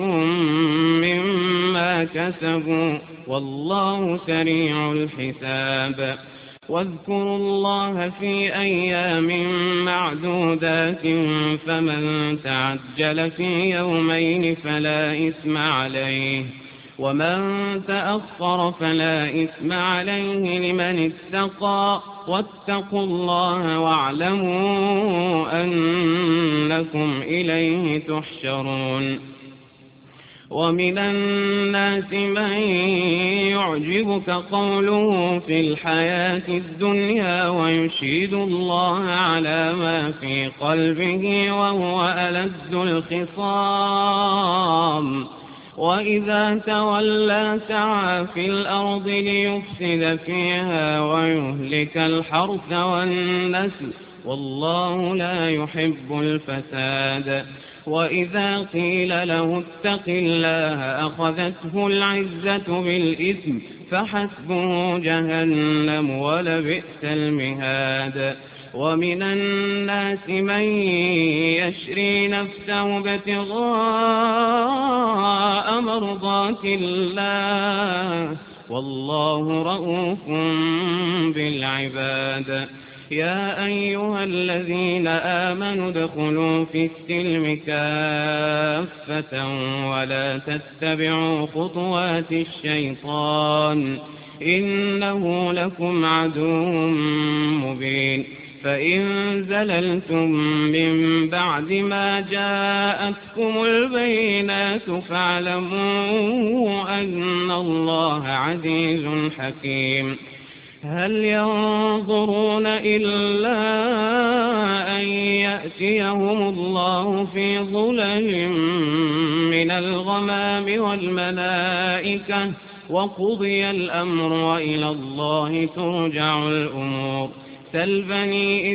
مما كسبوا والله سريع الحساب واذكروا الله في أيام معدودات فمن تعجل في يومين فلا إثم عليه ومن تأخر فلا إثم عليه لمن اتقى واتقوا الله واعلموا أنكم إليه تحشرون ومن الناس من يعجبك قوله في الحياة الدنيا ويشهد الله على ما في قلبه وهو ألد الخصام وإذا تولى سعى في الأرض ليفسد فيها ويهلك الحرث والنسل والله لا يحب الفساد وإذا قيل له اتق الله أخذته العزة بالإثم فحسبه جهنم ولبئس المهاد ومن الناس من يشري نفسه ابتغاء مرضات الله والله رؤوف بالعباد يا أيها الذين آمنوا ادخلوا في السلم كافة ولا تتبعوا خطوات الشيطان إنه لكم عدو مبين فإن زللتم من بعد ما جاءتكم البينات فاعلموا أن الله عزيز حكيم هل ينظرون إلا أن يأتيهم الله في ظلل من الغمام والملائكة وقضي الأمر وإلى الله ترجع الأمور سل بني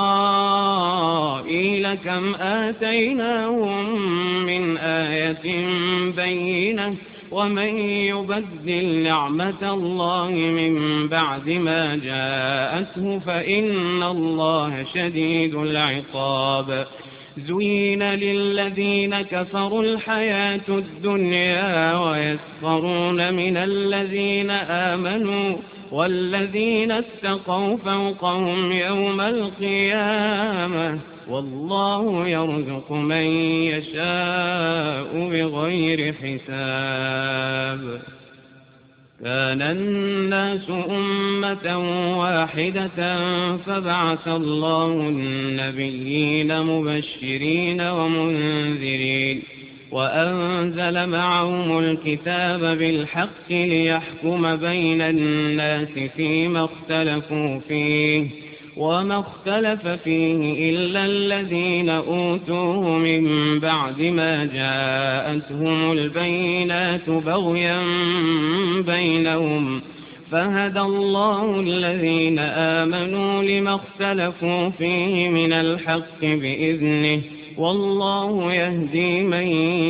إسرائيل كم آتيناهم من آية بينة ومن يبدل نعمة الله من بعد ما جاءته فإن الله شديد العقاب زين للذين كفروا الحياة الدنيا ويسخرون من الذين آمنوا والذين اتقوا فوقهم يوم القيامة والله يرزق من يشاء بغير حساب كان الناس أمة واحدة فبعث الله النبيين مبشرين ومنذرين وأنزل معهم الكتاب بالحق ليحكم بين الناس فيما اختلفوا فيه وما اختلف فيه إلا الذين أوتوه من بعد ما جاءتهم البينات بغيا بينهم فهدى الله الذين آمنوا لما اختلفوا فيه من الحق بإذنه والله يهدي من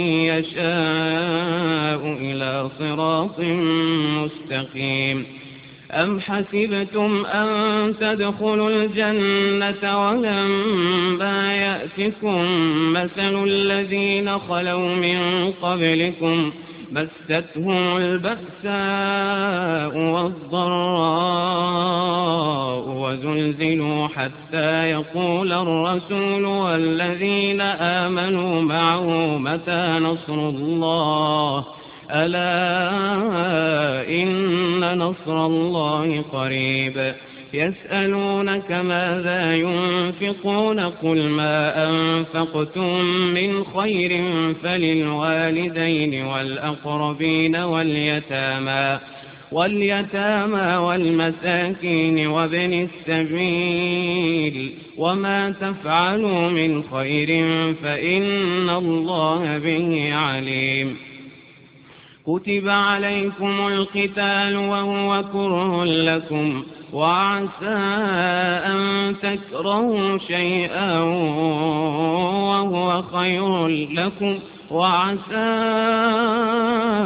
يشاء إلى صراط مستقيم أم حسبتم أن تدخلوا الجنة ولما يأتكم مثل الذين خلوا من قبلكم مستهم البأساء والضراء وزلزلوا حتى يقول الرسول والذين آمنوا معه متى نصر الله ألا إن نصر الله قريب يسألونك ماذا ينفقون قل ما أنفقتم من خير فللوالدين والأقربين واليتامى والمساكين وابن السبيل وما تفعلوا من خير فإن الله به عليم كتب عليكم القتال وهو كره لكم وعسى أن تكرهوا شيئا وهو خير لكم وعسى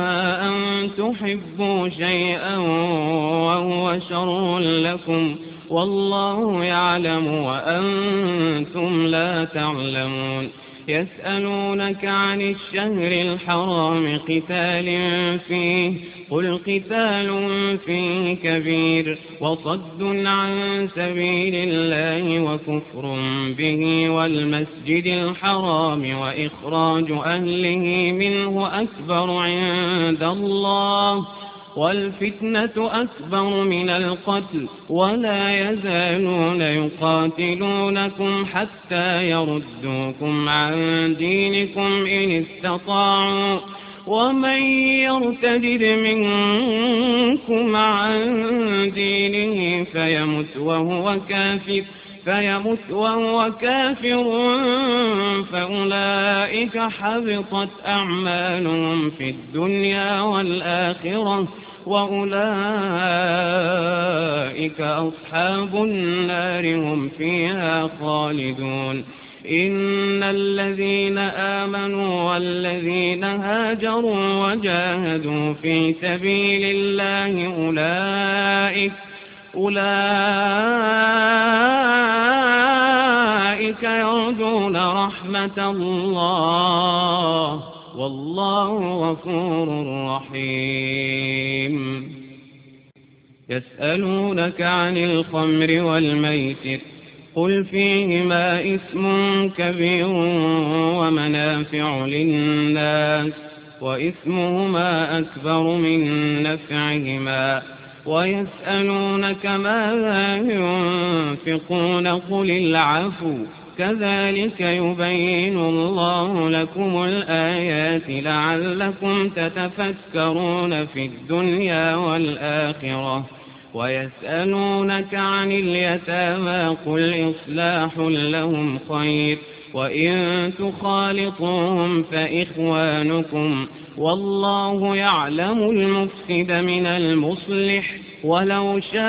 أن تحبوا شيئا وهو شر لكم والله يعلم وأنتم لا تعلمون يسألونك عن الشهر الحرام قتال فيه قل قتال فيه كبير وصد عن سبيل الله وكفر به والمسجد الحرام وإخراج أهله منه أكبر عند الله والفتنة أكبر من القتل ولا يزالون يقاتلونكم حتى يردوكم عن دينكم إن استطاعوا ومن يرتد منكم عن دينه فيمت وهو كافر فأولئك حبطت أعمالهم في الدنيا والآخرة وأولئك أصحاب النار هم فيها خالدون إن الذين آمنوا والذين هاجروا وجاهدوا في سبيل الله أولئك يرجون رحمة الله والله غفور رحيم يسألونك عن الخمر والميسر قل فيهما إثم كبير ومنافع للناس وإثمهما أكبر من نفعهما ويسألونك ماذا ينفقون قل العفو كذلك يبين الله لكم الآيات لعلكم تتفكرون في الدنيا والآخرة ويسألونك عن اليتامى قل إصلاح لهم خير وإن تخالطوهم فإخوانكم والله يعلم المفسد من المصلح ولو شاء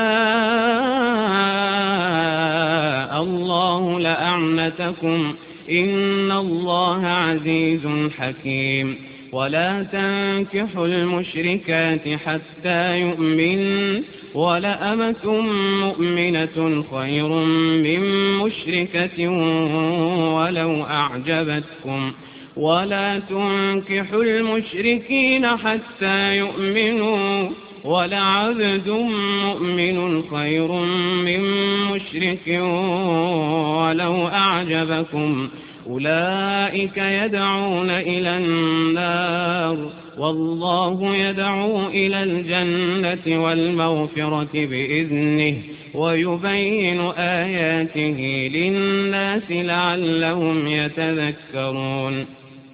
الله لأعنتكم إن الله عزيز حكيم ولا تنكحوا المشركات حتى يؤمنوا ولأمة مؤمنة خير من مشركة ولو أعجبتكم ولا تنكحوا المشركين حتى يؤمنوا ولعبد مؤمن خير من مشرك ولو أعجبكم أولئك يدعون إلى النار والله يدعو إلى الجنة والمغفرة بإذنه ويبين آياته للناس لعلهم يتذكرون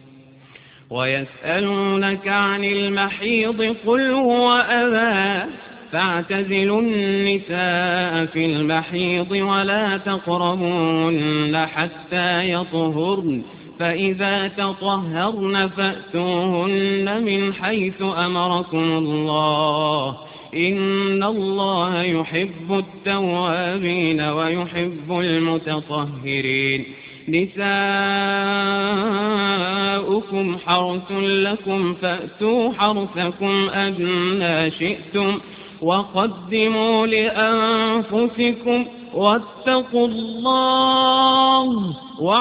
ويسألونك عن المحيض قل هو أذى فاعتزلوا النساء في المحيض ولا تقربوهن حتى يطهرن فإذا تطهرن فأتوهن من حيث أمركم الله إن الله يحب التوابين ويحب المتطهرين نساؤكم حرث لكم فأتوا حرثكم أنى شئتم وقدموا لأنفسكم واتقوا الله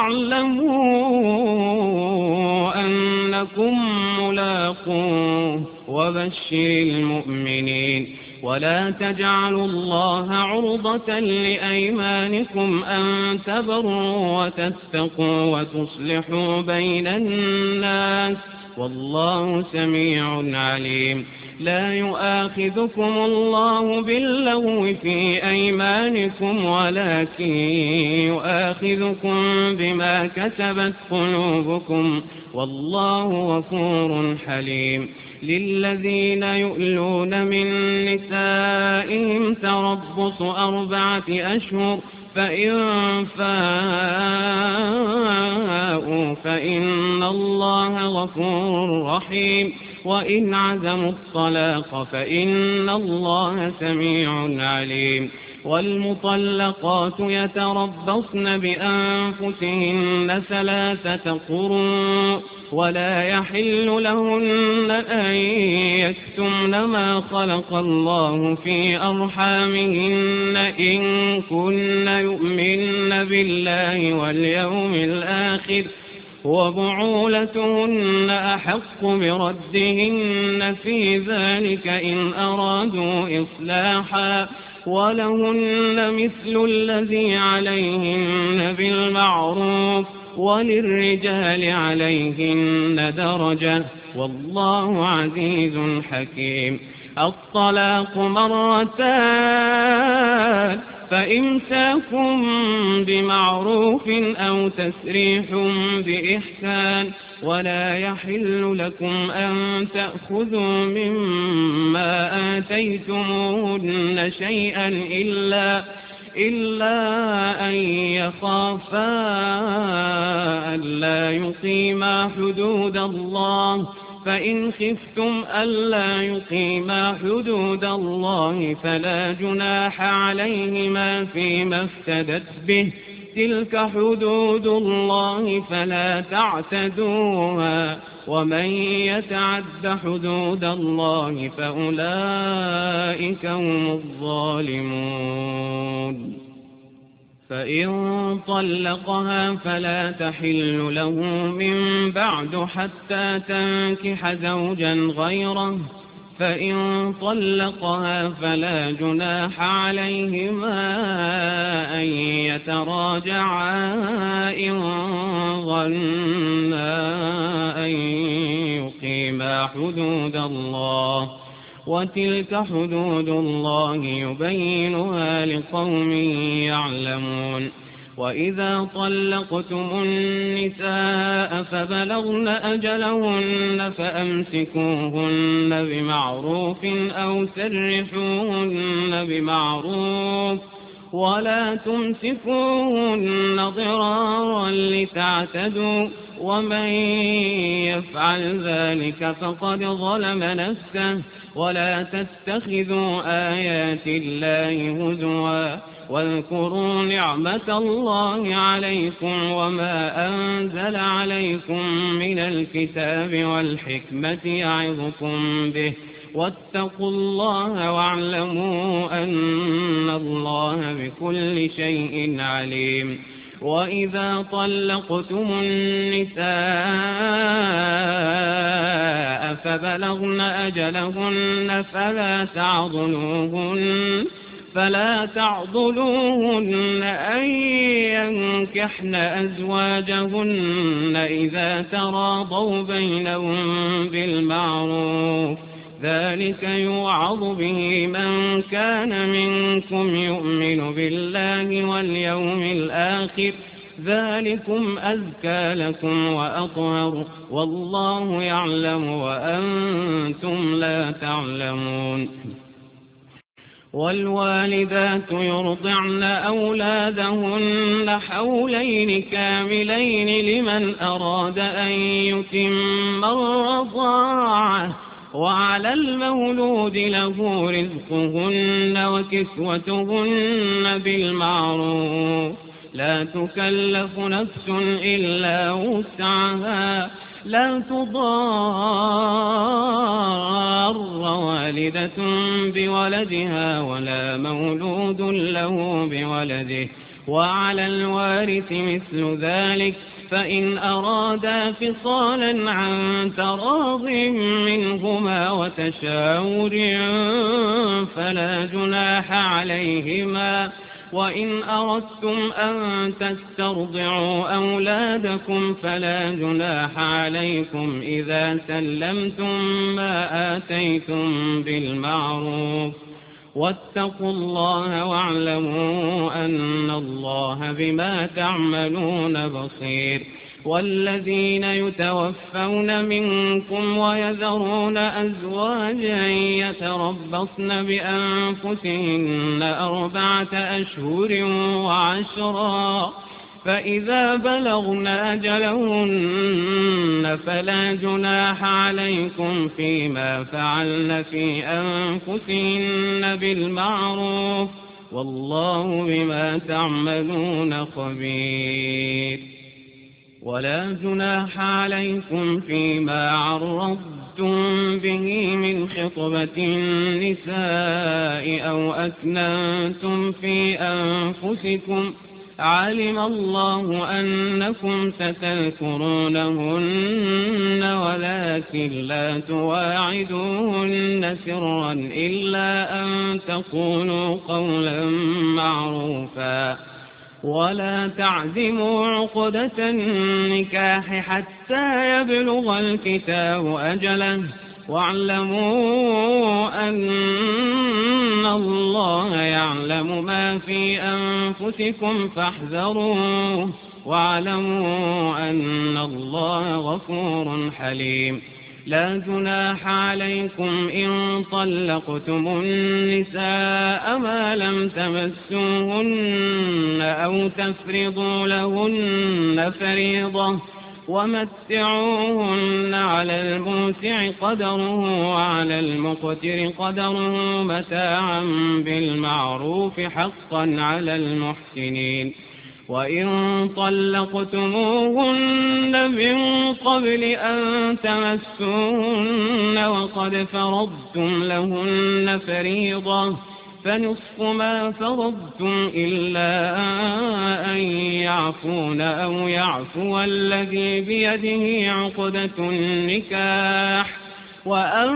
واعلموا أنكم ملاقوه وبشر المؤمنين ولا تجعلوا الله عرضة لأيمانكم أن تبروا وتتقوا وتصلحوا بين الناس والله سميع عليم لا يؤاخذكم الله باللغو في أيمانكم ولكن يؤاخذكم بما كسبت قلوبكم والله غفور حليم للذين يؤلون من نسائهم تربص 4 أشهر فإن فاءوا فإن الله غفور رحيم وإن عزموا الطلاق فإن الله سميع عليم والمطلقات يتربصن بأنفسهن 3 قروء ولا يحل لهن أن يكتمن ما خلق الله في أرحامهن إن كن يؤمن بالله واليوم الآخر وبعولتهن أحق بردهن في ذلك إن أرادوا إصلاحا ولهن مثل الذي عليهن بالمعروف وللرجال عليهن درجة والله عزيز حكيم. الطلاق مرتان فإمساكم بمعروف أو تسريح بإحسان ولا يحل لكم أن تأخذوا مما آتيتموهن شيئا إلا أن يخافا ألا يقيما حدود الله فإن خفتم ألا يقيما حدود الله فلا جناح عليهما فيما افتدت به تلك حدود الله فلا تعتدوها ومن يتعد حدود الله فأولئك هم الظالمون. فإن طلقها فلا تحل له من بعد حتى تنكح زوجا غيره فإن طلقها فلا جناح عليهما أن يتراجعا إن ظنا أن يقيما حدود الله وتلك حدود الله يبينها لقوم يعلمون. وإذا طلقتم النساء فبلغن أجلهن فأمسكوهن بمعروف أو سرحوهن بمعروف ولا تمسكوهن ضرارا لتعتدوا ومن يفعل ذلك فقد ظلم نفسه ولا تتخذوا آيات الله هزوا واذكروا نعمة الله عليكم وما أنزل عليكم من الكتاب والحكمة يعظكم به واتقوا الله واعلموا أن الله بكل شيء عليم. وإذا طلقتم النساء فبلغن أجلهن فلا تعضلوهن أن ينكحن أزواجهن إذا تراضوا بينهم بالمعروف ذلك يوعظ به من كان منكم يؤمن بالله واليوم الآخر ذلكم أزكى لكم وأطهر والله يعلم وأنتم لا تعلمون. والوالدات يرضعن أولادهن حولين كاملين لمن أراد أن يتم الرضاعة وعلى المولود له رزقهن وكسوتهن بالمعروف لا تكلف نفس إلا وسعها لا تضار والدة بولدها ولا مولود له بولده وعلى الوارث مثل ذلك فإن أرادا فصالا عن تراض منهما وتشاور فلا جناح عليهما. وإن أردتم أن تسترضعوا أولادكم فلا جناح عليكم إذا سلمتم ما آتيتم بالمعروف واتقوا الله واعلموا أن الله بما تعملون بصير. والذين يتوفون منكم ويذرون أزواجا يتربصن بأنفسهن 4 أشهر وعشرا فإذا بلغن أجلهن فلا جناح عليكم فيما فعلن في أنفسهن بالمعروف والله بما تعملون خبير. ولا جناح عليكم فيما عرضتم به من خطبة النساء أو أكننتم في أنفسكم، علم الله أنكم ستذكرونهن ولكن لا تواعدوهن سرا إلا أن تقولوا قولا معروفا، ولا تعزموا عقدة النكاح حتى يبلغ الكتاب أجله، واعلموا أن الله يعلم ما في أنفسكم فاحذروه، واعلموا أن الله غفور حليم. لا جناح عليكم إن طلقتم النساء ما لم تمسوهن أو تفرضوا لهن فريضة، ومتعوهن على الموسع قدره وعلى المقتر قدره متاعا بالمعروف حقا على المحسنين. وإن طلقتموهن من قبل أن تمسوهن وقد فرضتم لهن فريضة فنصف ما فرضتم إلا أن يعفون أو يعفو الذي بيده عقدة النكاح، وأن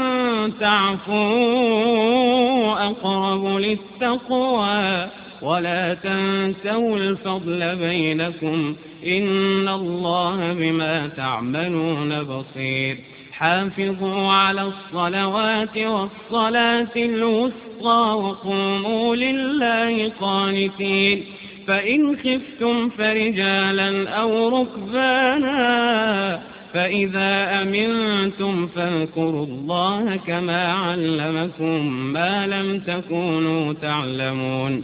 تعفوا أقرب للتقوى، ولا تنسوا الفضل بينكم إن الله بما تعملون بصير. حافظوا على الصلوات والصلاة الوسطى وقوموا لله قانتين. فإن خفتم فرجالا أو ركبانا فإذا أمنتم فاذكروا الله كما علمكم ما لم تكونوا تعلمون.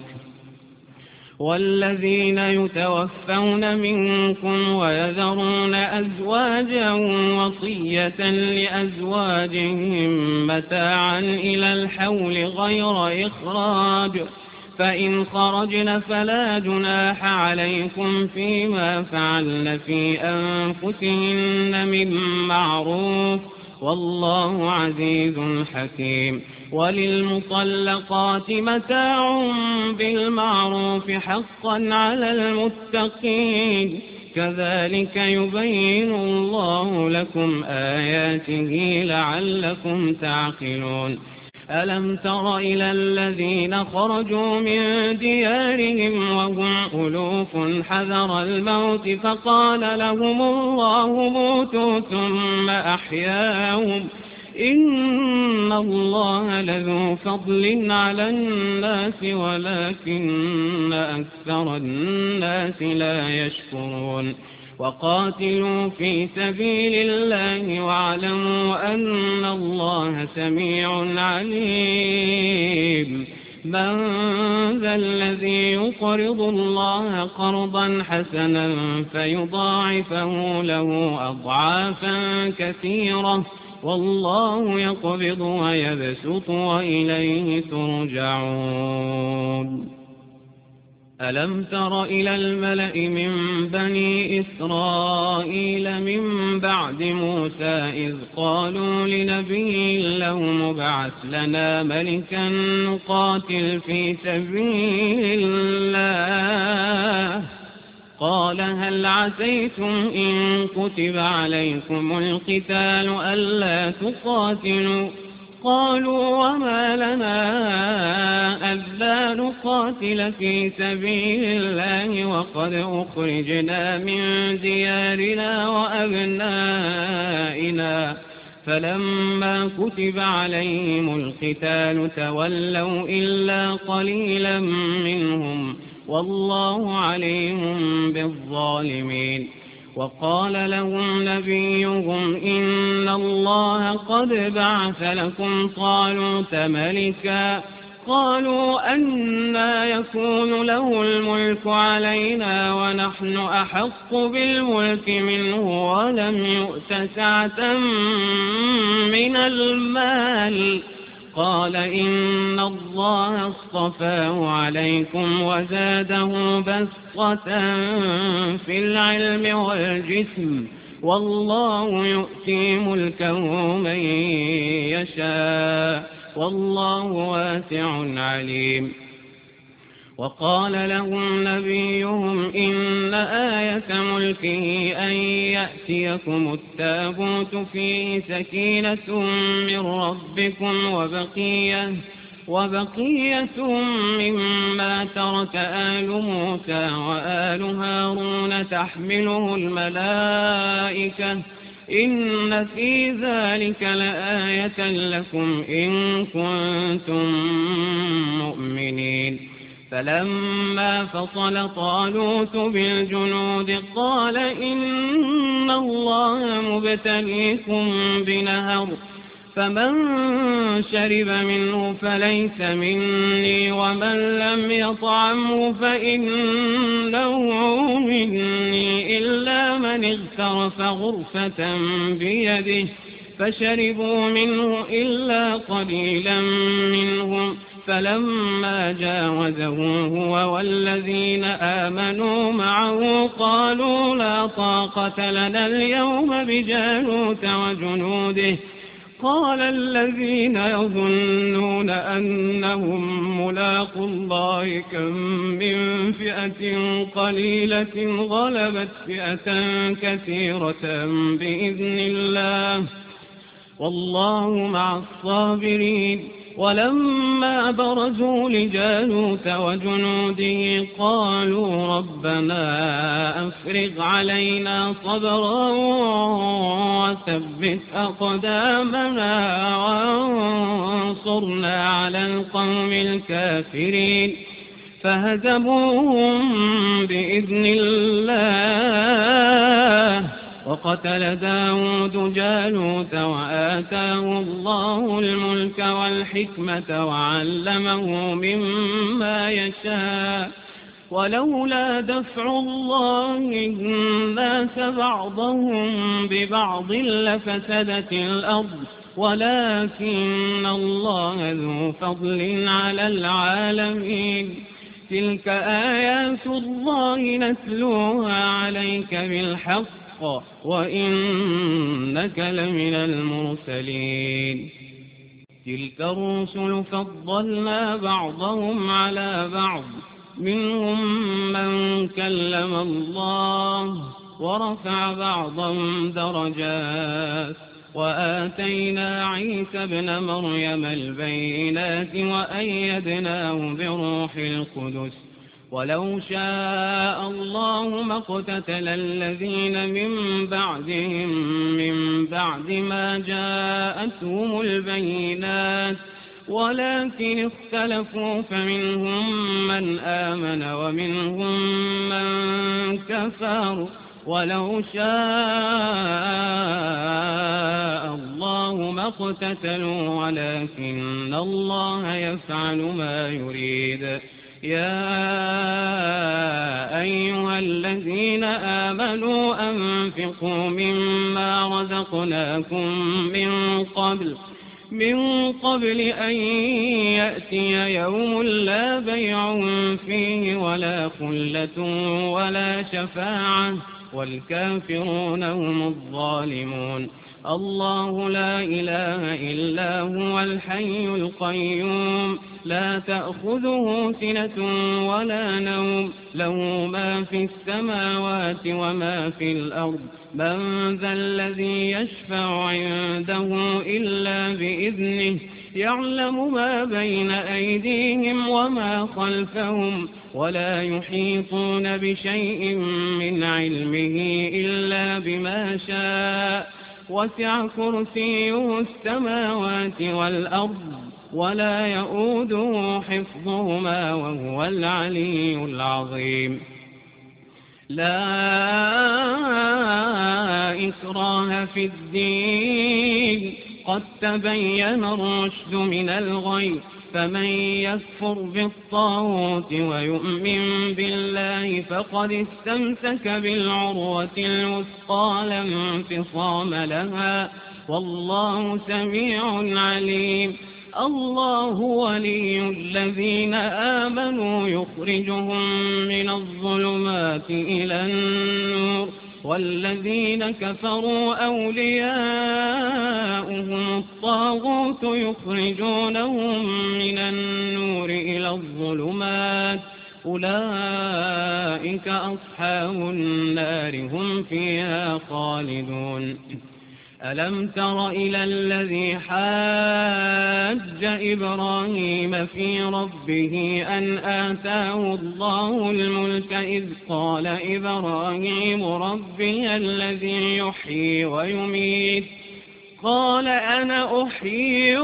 والذين يتوفون منكم ويذرون أزواجا وصية لأزواجهم متاعا إلى الحول غير إخراج، فإن خرجن فلا جناح عليكم فيما فعلن في أنفسهن من معروف، والله عزيز حكيم. وللمطلقات متاع بالمعروف حقا على المتقين، كذلك يبين الله لكم آياته لعلكم تعقلون. ألم تر إلى الذين خرجوا من ديارهم وهم ألوف حذر الموت فقال لهم الله موتوا ثم أحياهم، إن الله لذو فضل على الناس ولكن أكثر الناس لا يشكرون. وقاتلوا في سبيل الله واعلموا أن الله سميع عليم. من ذا الذي يقرض الله قرضا حسنا فيضاعفه له أضعافا كثيرة، والله يقبض ويبسط وإليه ترجعون. ألم تر إلى الملأ من بني إسرائيل من بعد موسى إذ قالوا لنبي له مبعث لنا ملكا نقاتل في سبيل الله، قال هل عسيتم إن كتب عليكم القتال ألا تقاتلوا؟ قالوا وما لنا ألا نقاتل في سبيل الله وقد أخرجنا من ديارنا وأبنائنا، فلما كتب عليهم القتال تولوا إلا قليلا منهم، والله عليم بالظالمين. وقال لهم نبيهم إن الله قد بعث لكم طالوت ملكا، قالوا أنى يكون له الملك علينا ونحن أحق بالملك منه ولم يؤت سعة من المال، قال إن الله اصطفاه عليكم وزاده بسطة في العلم والجسم والله يؤتي ملكه من يشاء والله واسع عليم. وقال لهم نبيهم إن آية ملكه أن يأتيكم التابوت فيه سكينة من ربكم وبقية مما ترك آل موسى وآل هارون تحمله الملائكة إن في ذلك لآية لكم إن كنتم مؤمنين. فلما فصل طالوت بالجنود قال إن الله مبتليكم بنهر فمن شرب منه فليس مني ومن لم يطعمه فإنه مني إلا من اغترف غرفة بيده فشربوا منه إلا قليلا منهم فلما جاوزه هو والذين آمنوا معه قالوا لا طاقة لنا اليوم بجالوت وجنوده قال الذين يظنون أنهم ملاقوا الله كم من فئة قليلة غلبت فئة كثيرة بإذن الله والله مع الصابرين. ولما برزوا لجالوت وجنوده قالوا ربنا أفرغ علينا صبرا وثبت أقدامنا وانصرنا على القوم الكافرين فهزموهم بإذن الله. وقتل داود جالوت وآتاه الله الملك والحكمة وعلمه مما يشاء ولولا دفع الله الناس بعضهم ببعض لفسدت الأرض ولكن الله ذو فضل على العالمين. تلك آيات الله نتلوها عليك بالحق وإنك لمن المرسلين. تلك الرسل فضلنا بعضهم على بعض منهم من كلم الله ورفع بعضهم درجات وآتينا عيسى ابن مريم البينات وأيدناه بروح القدس ولو شاء الله ما اقتتل الذين من بعدهم من بعد ما جاءتهم البينات ولكن اختلفوا فمنهم من آمن ومنهم من كفر ولو شاء الله ما اقتتلوا ولكن الله يفعل ما يريد. يا أيها الذين آمنوا أنفقوا مما رزقناكم من قبل أن يأتي يوم لا بيع فيه ولا خلة ولا شفاعة والكافرون هم الظالمون. الله لا إله إلا هو الحي القيوم لا تأخذه سنة ولا نوم له ما في السماوات وما في الأرض من ذا الذي يشفع عنده إلا بإذنه يعلم ما بين أيديهم وما خلفهم ولا يحيطون بشيء من علمه إلا بما شاء وسع كرسيه السماوات والأرض ولا يؤوده حفظهما وهو العلي العظيم. لا إكراه في الدين قد تبين الرشد من الغي فمن يكفر بالطاغوت ويؤمن بالله فقد استمسك بالعروة الوثقى لا انفصام لها والله سميع عليم. الله ولي الذين آمنوا يخرجهم من الظلمات إلى النور والذين كفروا أولياؤهم الطاغوت يخرجونهم من النور إلى الظلمات أولئك أصحاب النار هم فيها خالدون ألم تر إلى الذي حاج إبراهيم في ربه أن آتاه الله الملك إذ قال إبراهيم ربي الذي يحيي ويميت قال أنا أحيي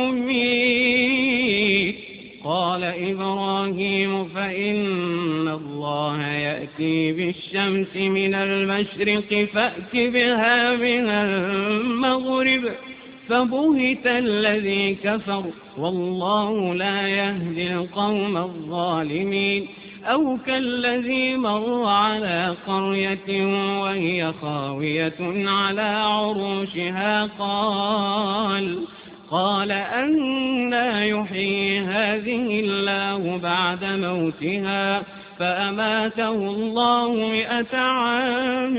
وأميت قال إبراهيم فإن الله يأتي بالشمس من المشرق فأت بها من المغرب فبهت الذي كفر والله لا يهدي القوم الظالمين أو كالذي مر على قرية وهي خاوية على عروشها قال أنى يحيي هذه الله بعد موتها فأماته الله 100 عام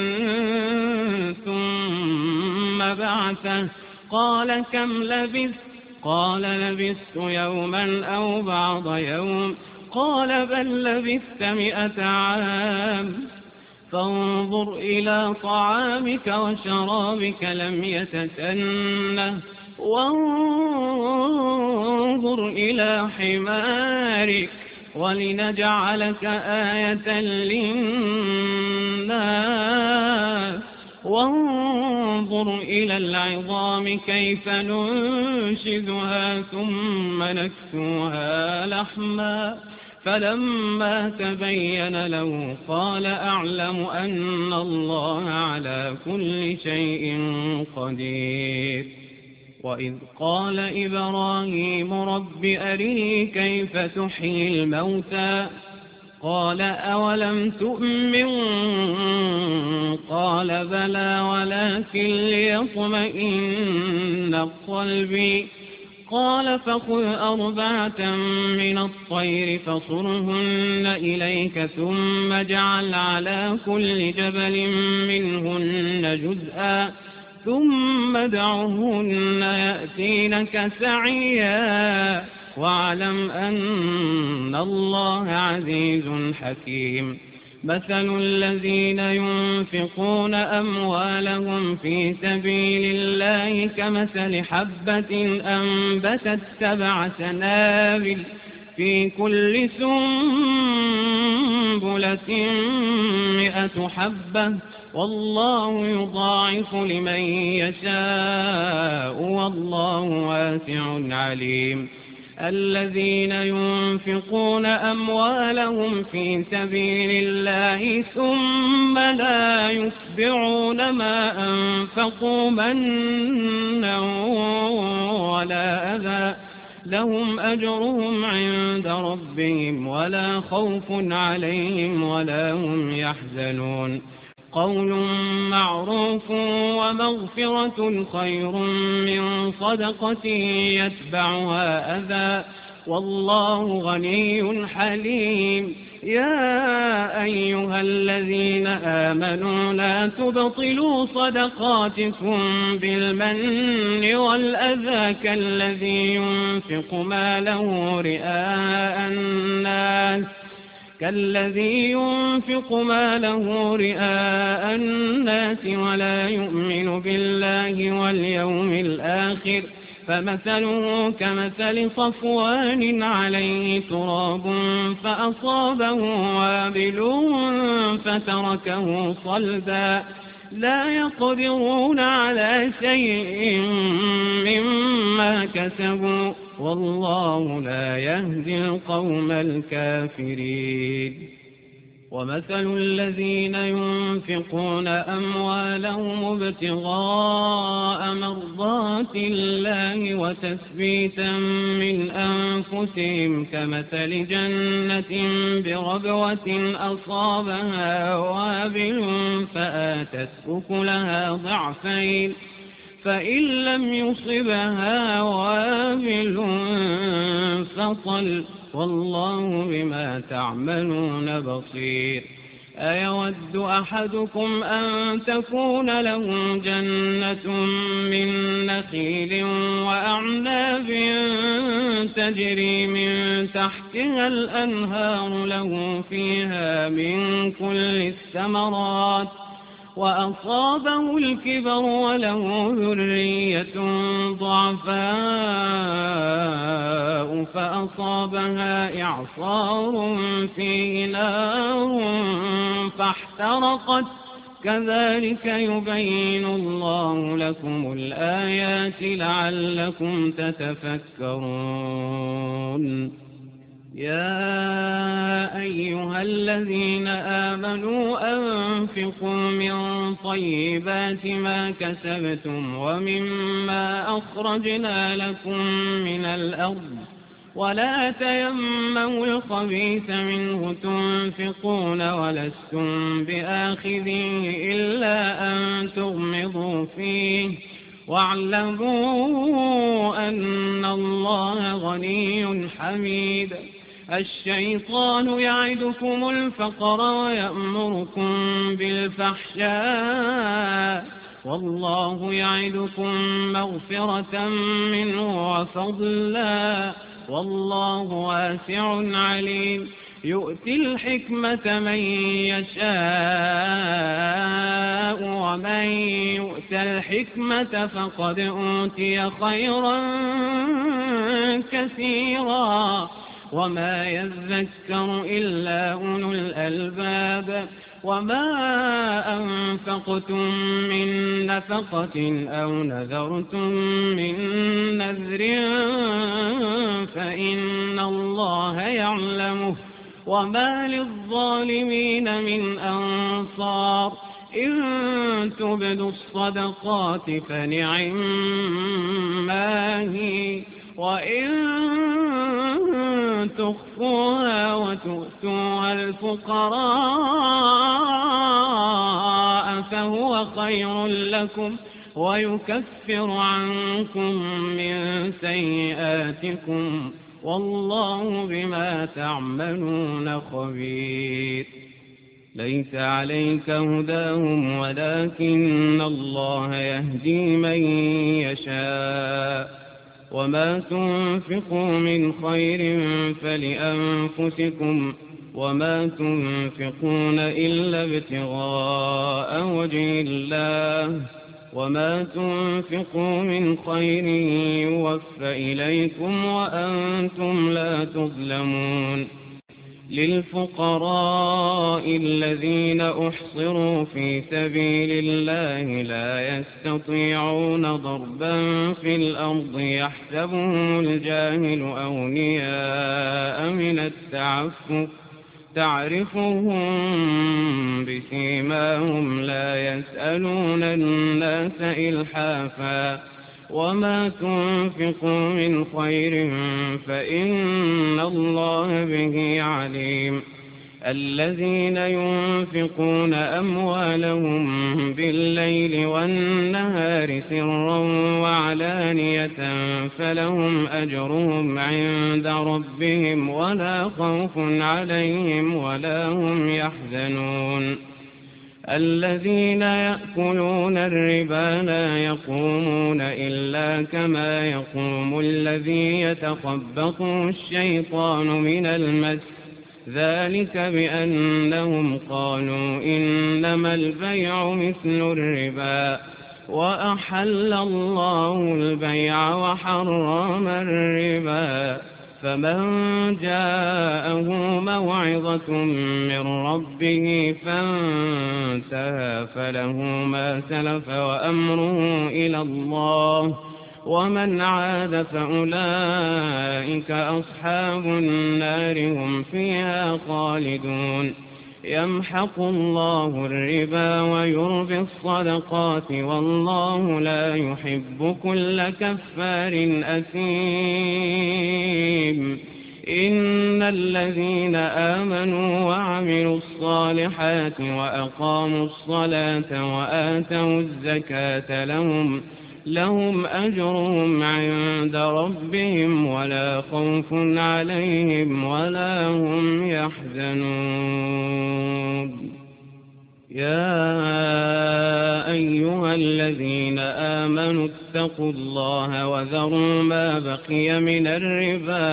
ثم بعثه قال كم لبثت قال لبثت يوما أو بعض يوم قال بل لبثت 100 عام فانظر إلى طعامك وشرابك لم يتسنه وانظر إلى حمارك ولنجعلك آية للناس وانظر إلى العظام كيف ننشدها ثم نكسوها لحما فلما تبين له قال أعلم أن الله على كل شيء قدير وإذ قال إبراهيم رب أرني كيف تحيي الموتى قال أولم تؤمن قال بلى ولكن ليطمئن قلبي قال فخذ 4 من الطير فصرهن إليك ثم اجعل على كل جبل منهن جزءا ثم ادعهن يأتينك سعيا واعلم أن الله عزيز حكيم مثل الذين ينفقون أموالهم في سبيل الله كمثل حبة أنبتت 7 سنابل في كل سنبلة 100 حبة والله يضاعف لمن يشاء والله واسع عليم الذين ينفقون أموالهم في سبيل الله ثم لا يتبعون ما أنفقوا منا ولا أذى لهم أجرهم عند ربهم ولا خوف عليهم ولا هم يحزنون قول معروف ومغفرة خير من صدقة يتبعها أذى والله غني حليم يا أيها الذين آمنوا لا تبطلوا صدقاتكم بالمن والأذى كالذي ينفق ماله رئاء الناس ولا يؤمن بالله واليوم الآخر فمثله كمثل صفوان عليه تراب فأصابه وابل فتركه صلدا لا يقدرون على شيء مما كسبوا والله لا يهدي القوم الكافرين ومثل الذين ينفقون أموالهم ابتغاء مرضات الله وتثبيتا من أنفسهم كمثل جنة بربوة أصابها وابل فآتت أكلها ضعفين فإن لم يصبها وابل فطل والله بما تعملون بصير أيود أحدكم أن تكون له جنة من نخيل وأعناب تجري من تحتها الأنهار له فيها من كل الثمرات وأصابه الكبر وله ذرية ضعفاء فأصابها إعصار فيه نار فاحترقت كذلك يبين الله لكم الآيات لعلكم تتفكرون يا أيها الذين آمنوا أنفقوا من طيبات ما كسبتم ومما أخرجنا لكم من الأرض ولا تيمموا الخبيث منه تنفقون ولستم بآخذيه إلا أن تغمضوا فيه واعلموا أن الله غني حميد الشيطان يعدكم الفقر ويأمركم بالفحشاء والله يعدكم مغفرة منه وفضلا والله واسع عليم يؤتي الحكمة من يشاء ومن يؤت الحكمة فقد أوتي خيرا كثيرا وما يذكر إلا أولو الألباب وما أنفقتم من نفقة أو نذرتم من نذر فإن الله يعلمه وما للظالمين من أنصار إن تبدوا الصدقات فنعما هي وإن تخفوها وتؤتوها الفقراء فهو خير لكم ويكفر عنكم من سيئاتكم والله بما تعملون خبير ليس عليك هداهم ولكن الله يهدي من يشاء وما تنفقوا من خير فلأنفسكم وما تنفقون إلا ابتغاء وجه الله وما تنفقوا من خير يوفى إليكم وأنتم لا تظلمون للفقراء الذين أحصروا في سبيل الله لا يستطيعون ضربا في الأرض يحسبهم الجاهل أغنياء من التعفف تعرفهم بسيماهم لا يسألون الناس إلحافا وما تنفقوا من خير فإن الله به عليم الذين ينفقون أموالهم بالليل والنهار سرا وعلانية فلهم أجرهم عند ربهم ولا خوف عليهم ولا هم يحزنون الذين يأكلون الربا لا يقومون إلا كما يقوم الذي يتخبطه الشيطان من المس ذلك بأنهم قالوا إنما البيع مثل الربا وأحل الله البيع وحرم الربا فمن جاءه موعظة من ربه فانتهى فله ما سلف وأمره إلى الله ومن عاد فأولئك أصحاب النار هم فيها خالدون يمحق الله الربا ويربي الصدقات والله لا يحب كل كفار أثيم إن الذين آمنوا وعملوا الصالحات وأقاموا الصلاة وآتوا الزكاة لهم أجرهم عند ربهم ولا خوف عليهم ولا هم يحزنون. يا أيها الذين آمنوا اتقوا الله وذروا ما بقي من الربا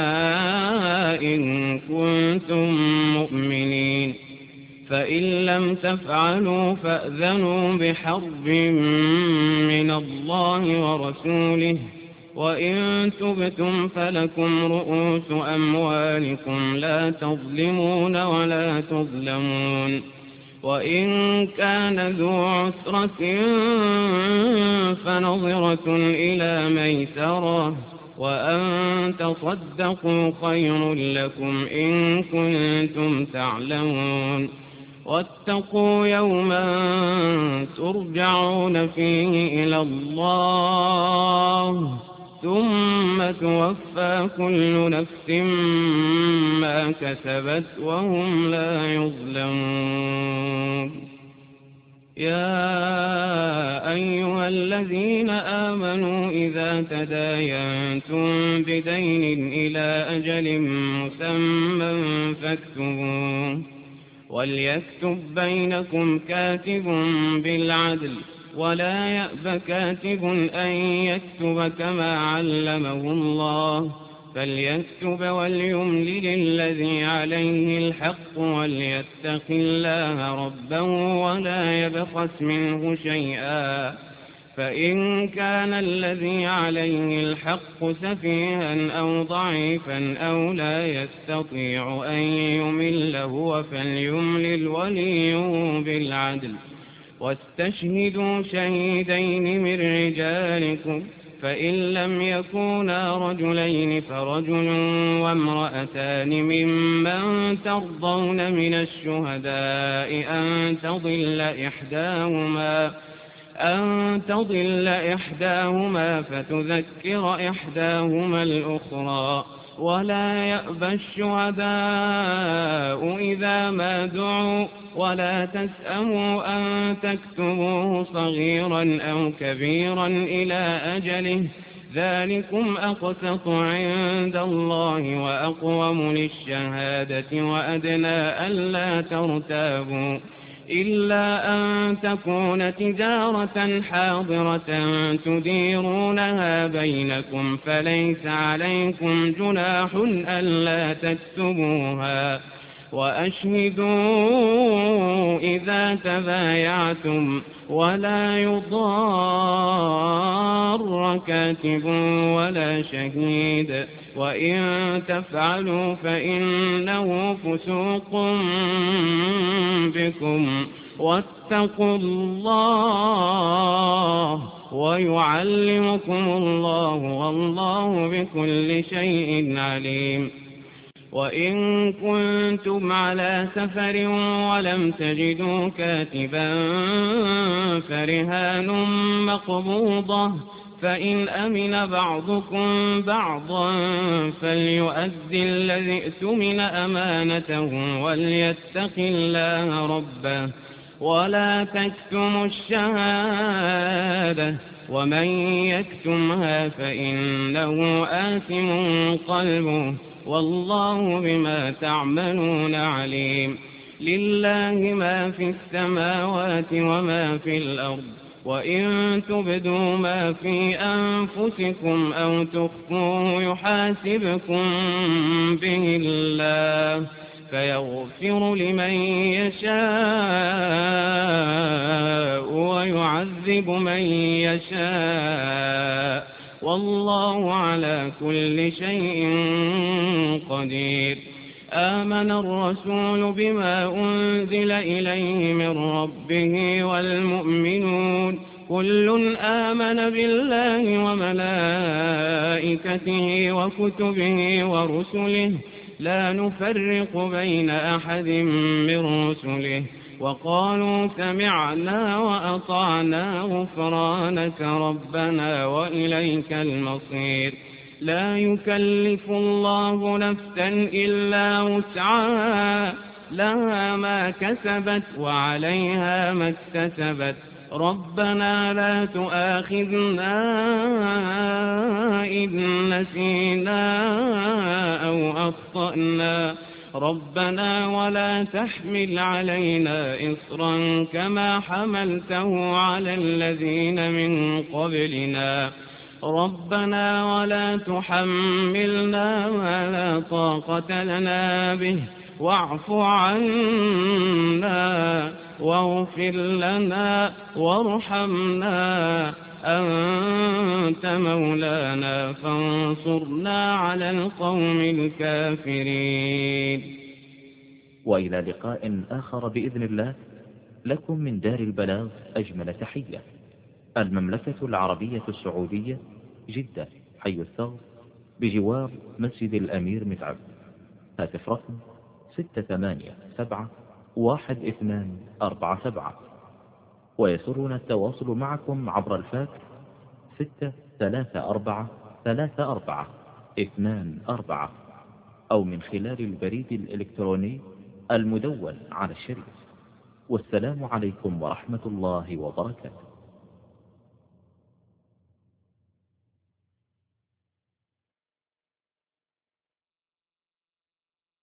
إن كنتم مؤمنين، فإن لم تفعلوا فأذنوا بحرب من الله ورسوله، وإن تبتم فلكم رؤوس أموالكم لا تظلمون ولا تظلمون. وإن كان ذو عسرة فنظرة إلى ميسرة، وأن تصدقوا خير لكم إن كنتم تعلمون. واتقوا يوما ترجعون فيه إلى الله ثم توفى كل نفس ما كسبت وهم لا يظلمون. يا أيها الذين آمنوا إذا تداينتم بدين إلى أجل مسمى فاكتبوه، وليكتب بينكم كاتب بالعدل، ولا يأب كاتب أن يكتب كما علمه الله، فليكتب وليملل الذي عليه الحق وليتق الله ربه ولا يبخس منه شيئا، فإن كان الذي عليه الحق سفيها أو ضعيفا أو لا يستطيع أن يمل هو فليملل وليه بالعدل، واستشهدوا شهيدين من رجالكم، فإن لم يكونا رجلين فرجل وامرأتان ممن ترضون من الشهداء أن تضل إحداهما فتذكر إحداهما الأخرى، ولا يأبى الشهداء إذا ما دعوا، ولا تسأموا أن تكتبوه صغيرا أو كبيرا إلى أجله، ذلكم أقسط عند الله وأقوم للشهادة وأدنى ألا ترتابوا، إلا أن تكون تجارة حاضرة تديرونها بينكم فليس عليكم جناح ألا تكتبوها، وأشهدوا إذا تبايعتم، ولا يضار كاتب ولا شهيد، وإن تفعلوا فإنه فسوق بكم، واتقوا الله ويعلمكم الله والله بكل شيء عليم. وإن كنتم على سفر ولم تجدوا كاتبا فرهان مقبوضة، فإن أمن بعضكم بعضا فليؤدي الذي اؤتمن أمانته وليتق الله ربه، ولا تكتموا الشهادة، ومن يكتمها فإنه آثم قلبه، والله بما تعملون عليم. لله ما في السماوات وما في الأرض، وإن تبدوا ما في أنفسكم أو تخفوه يحاسبكم به الله، فيغفر لمن يشاء ويعذب من يشاء، والله على كل شيء قدير. آمن الرسول بما أنزل إليه من ربه والمؤمنون كل آمن بالله وملائكته وكتبه ورسله لا نفرق بين أحد من رسله، وقالوا سمعنا وأطعنا غفرانك ربنا وإليك المصير. لا يكلف الله نفسا إلا وسعها، لها ما كسبت وعليها ما اكتسبت، ربنا لا تؤاخذنا إن نسينا أو أخطأنا ربنا ولا تحمل علينا إصرا كما حملته على الذين من قبلنا ربنا ولا تحملنا ما لا طاقة لنا به واعف عنا واغفر لنا وارحمنا أنت مولانا فانصرنا على القوم الكافرين.
وإلى لقاء آخر بإذن الله. لكم من دار البلاغ أجمل تحية. المملكة العربية السعودية، جدة، حي الثغر، بجوار مسجد الأمير متعب. هاتف رقم 687-1247. ويسرنا التواصل معكم عبر الفاكس 634-34-24 أو من خلال البريد الإلكتروني المدون على الشريط. والسلام عليكم ورحمة الله وبركاته.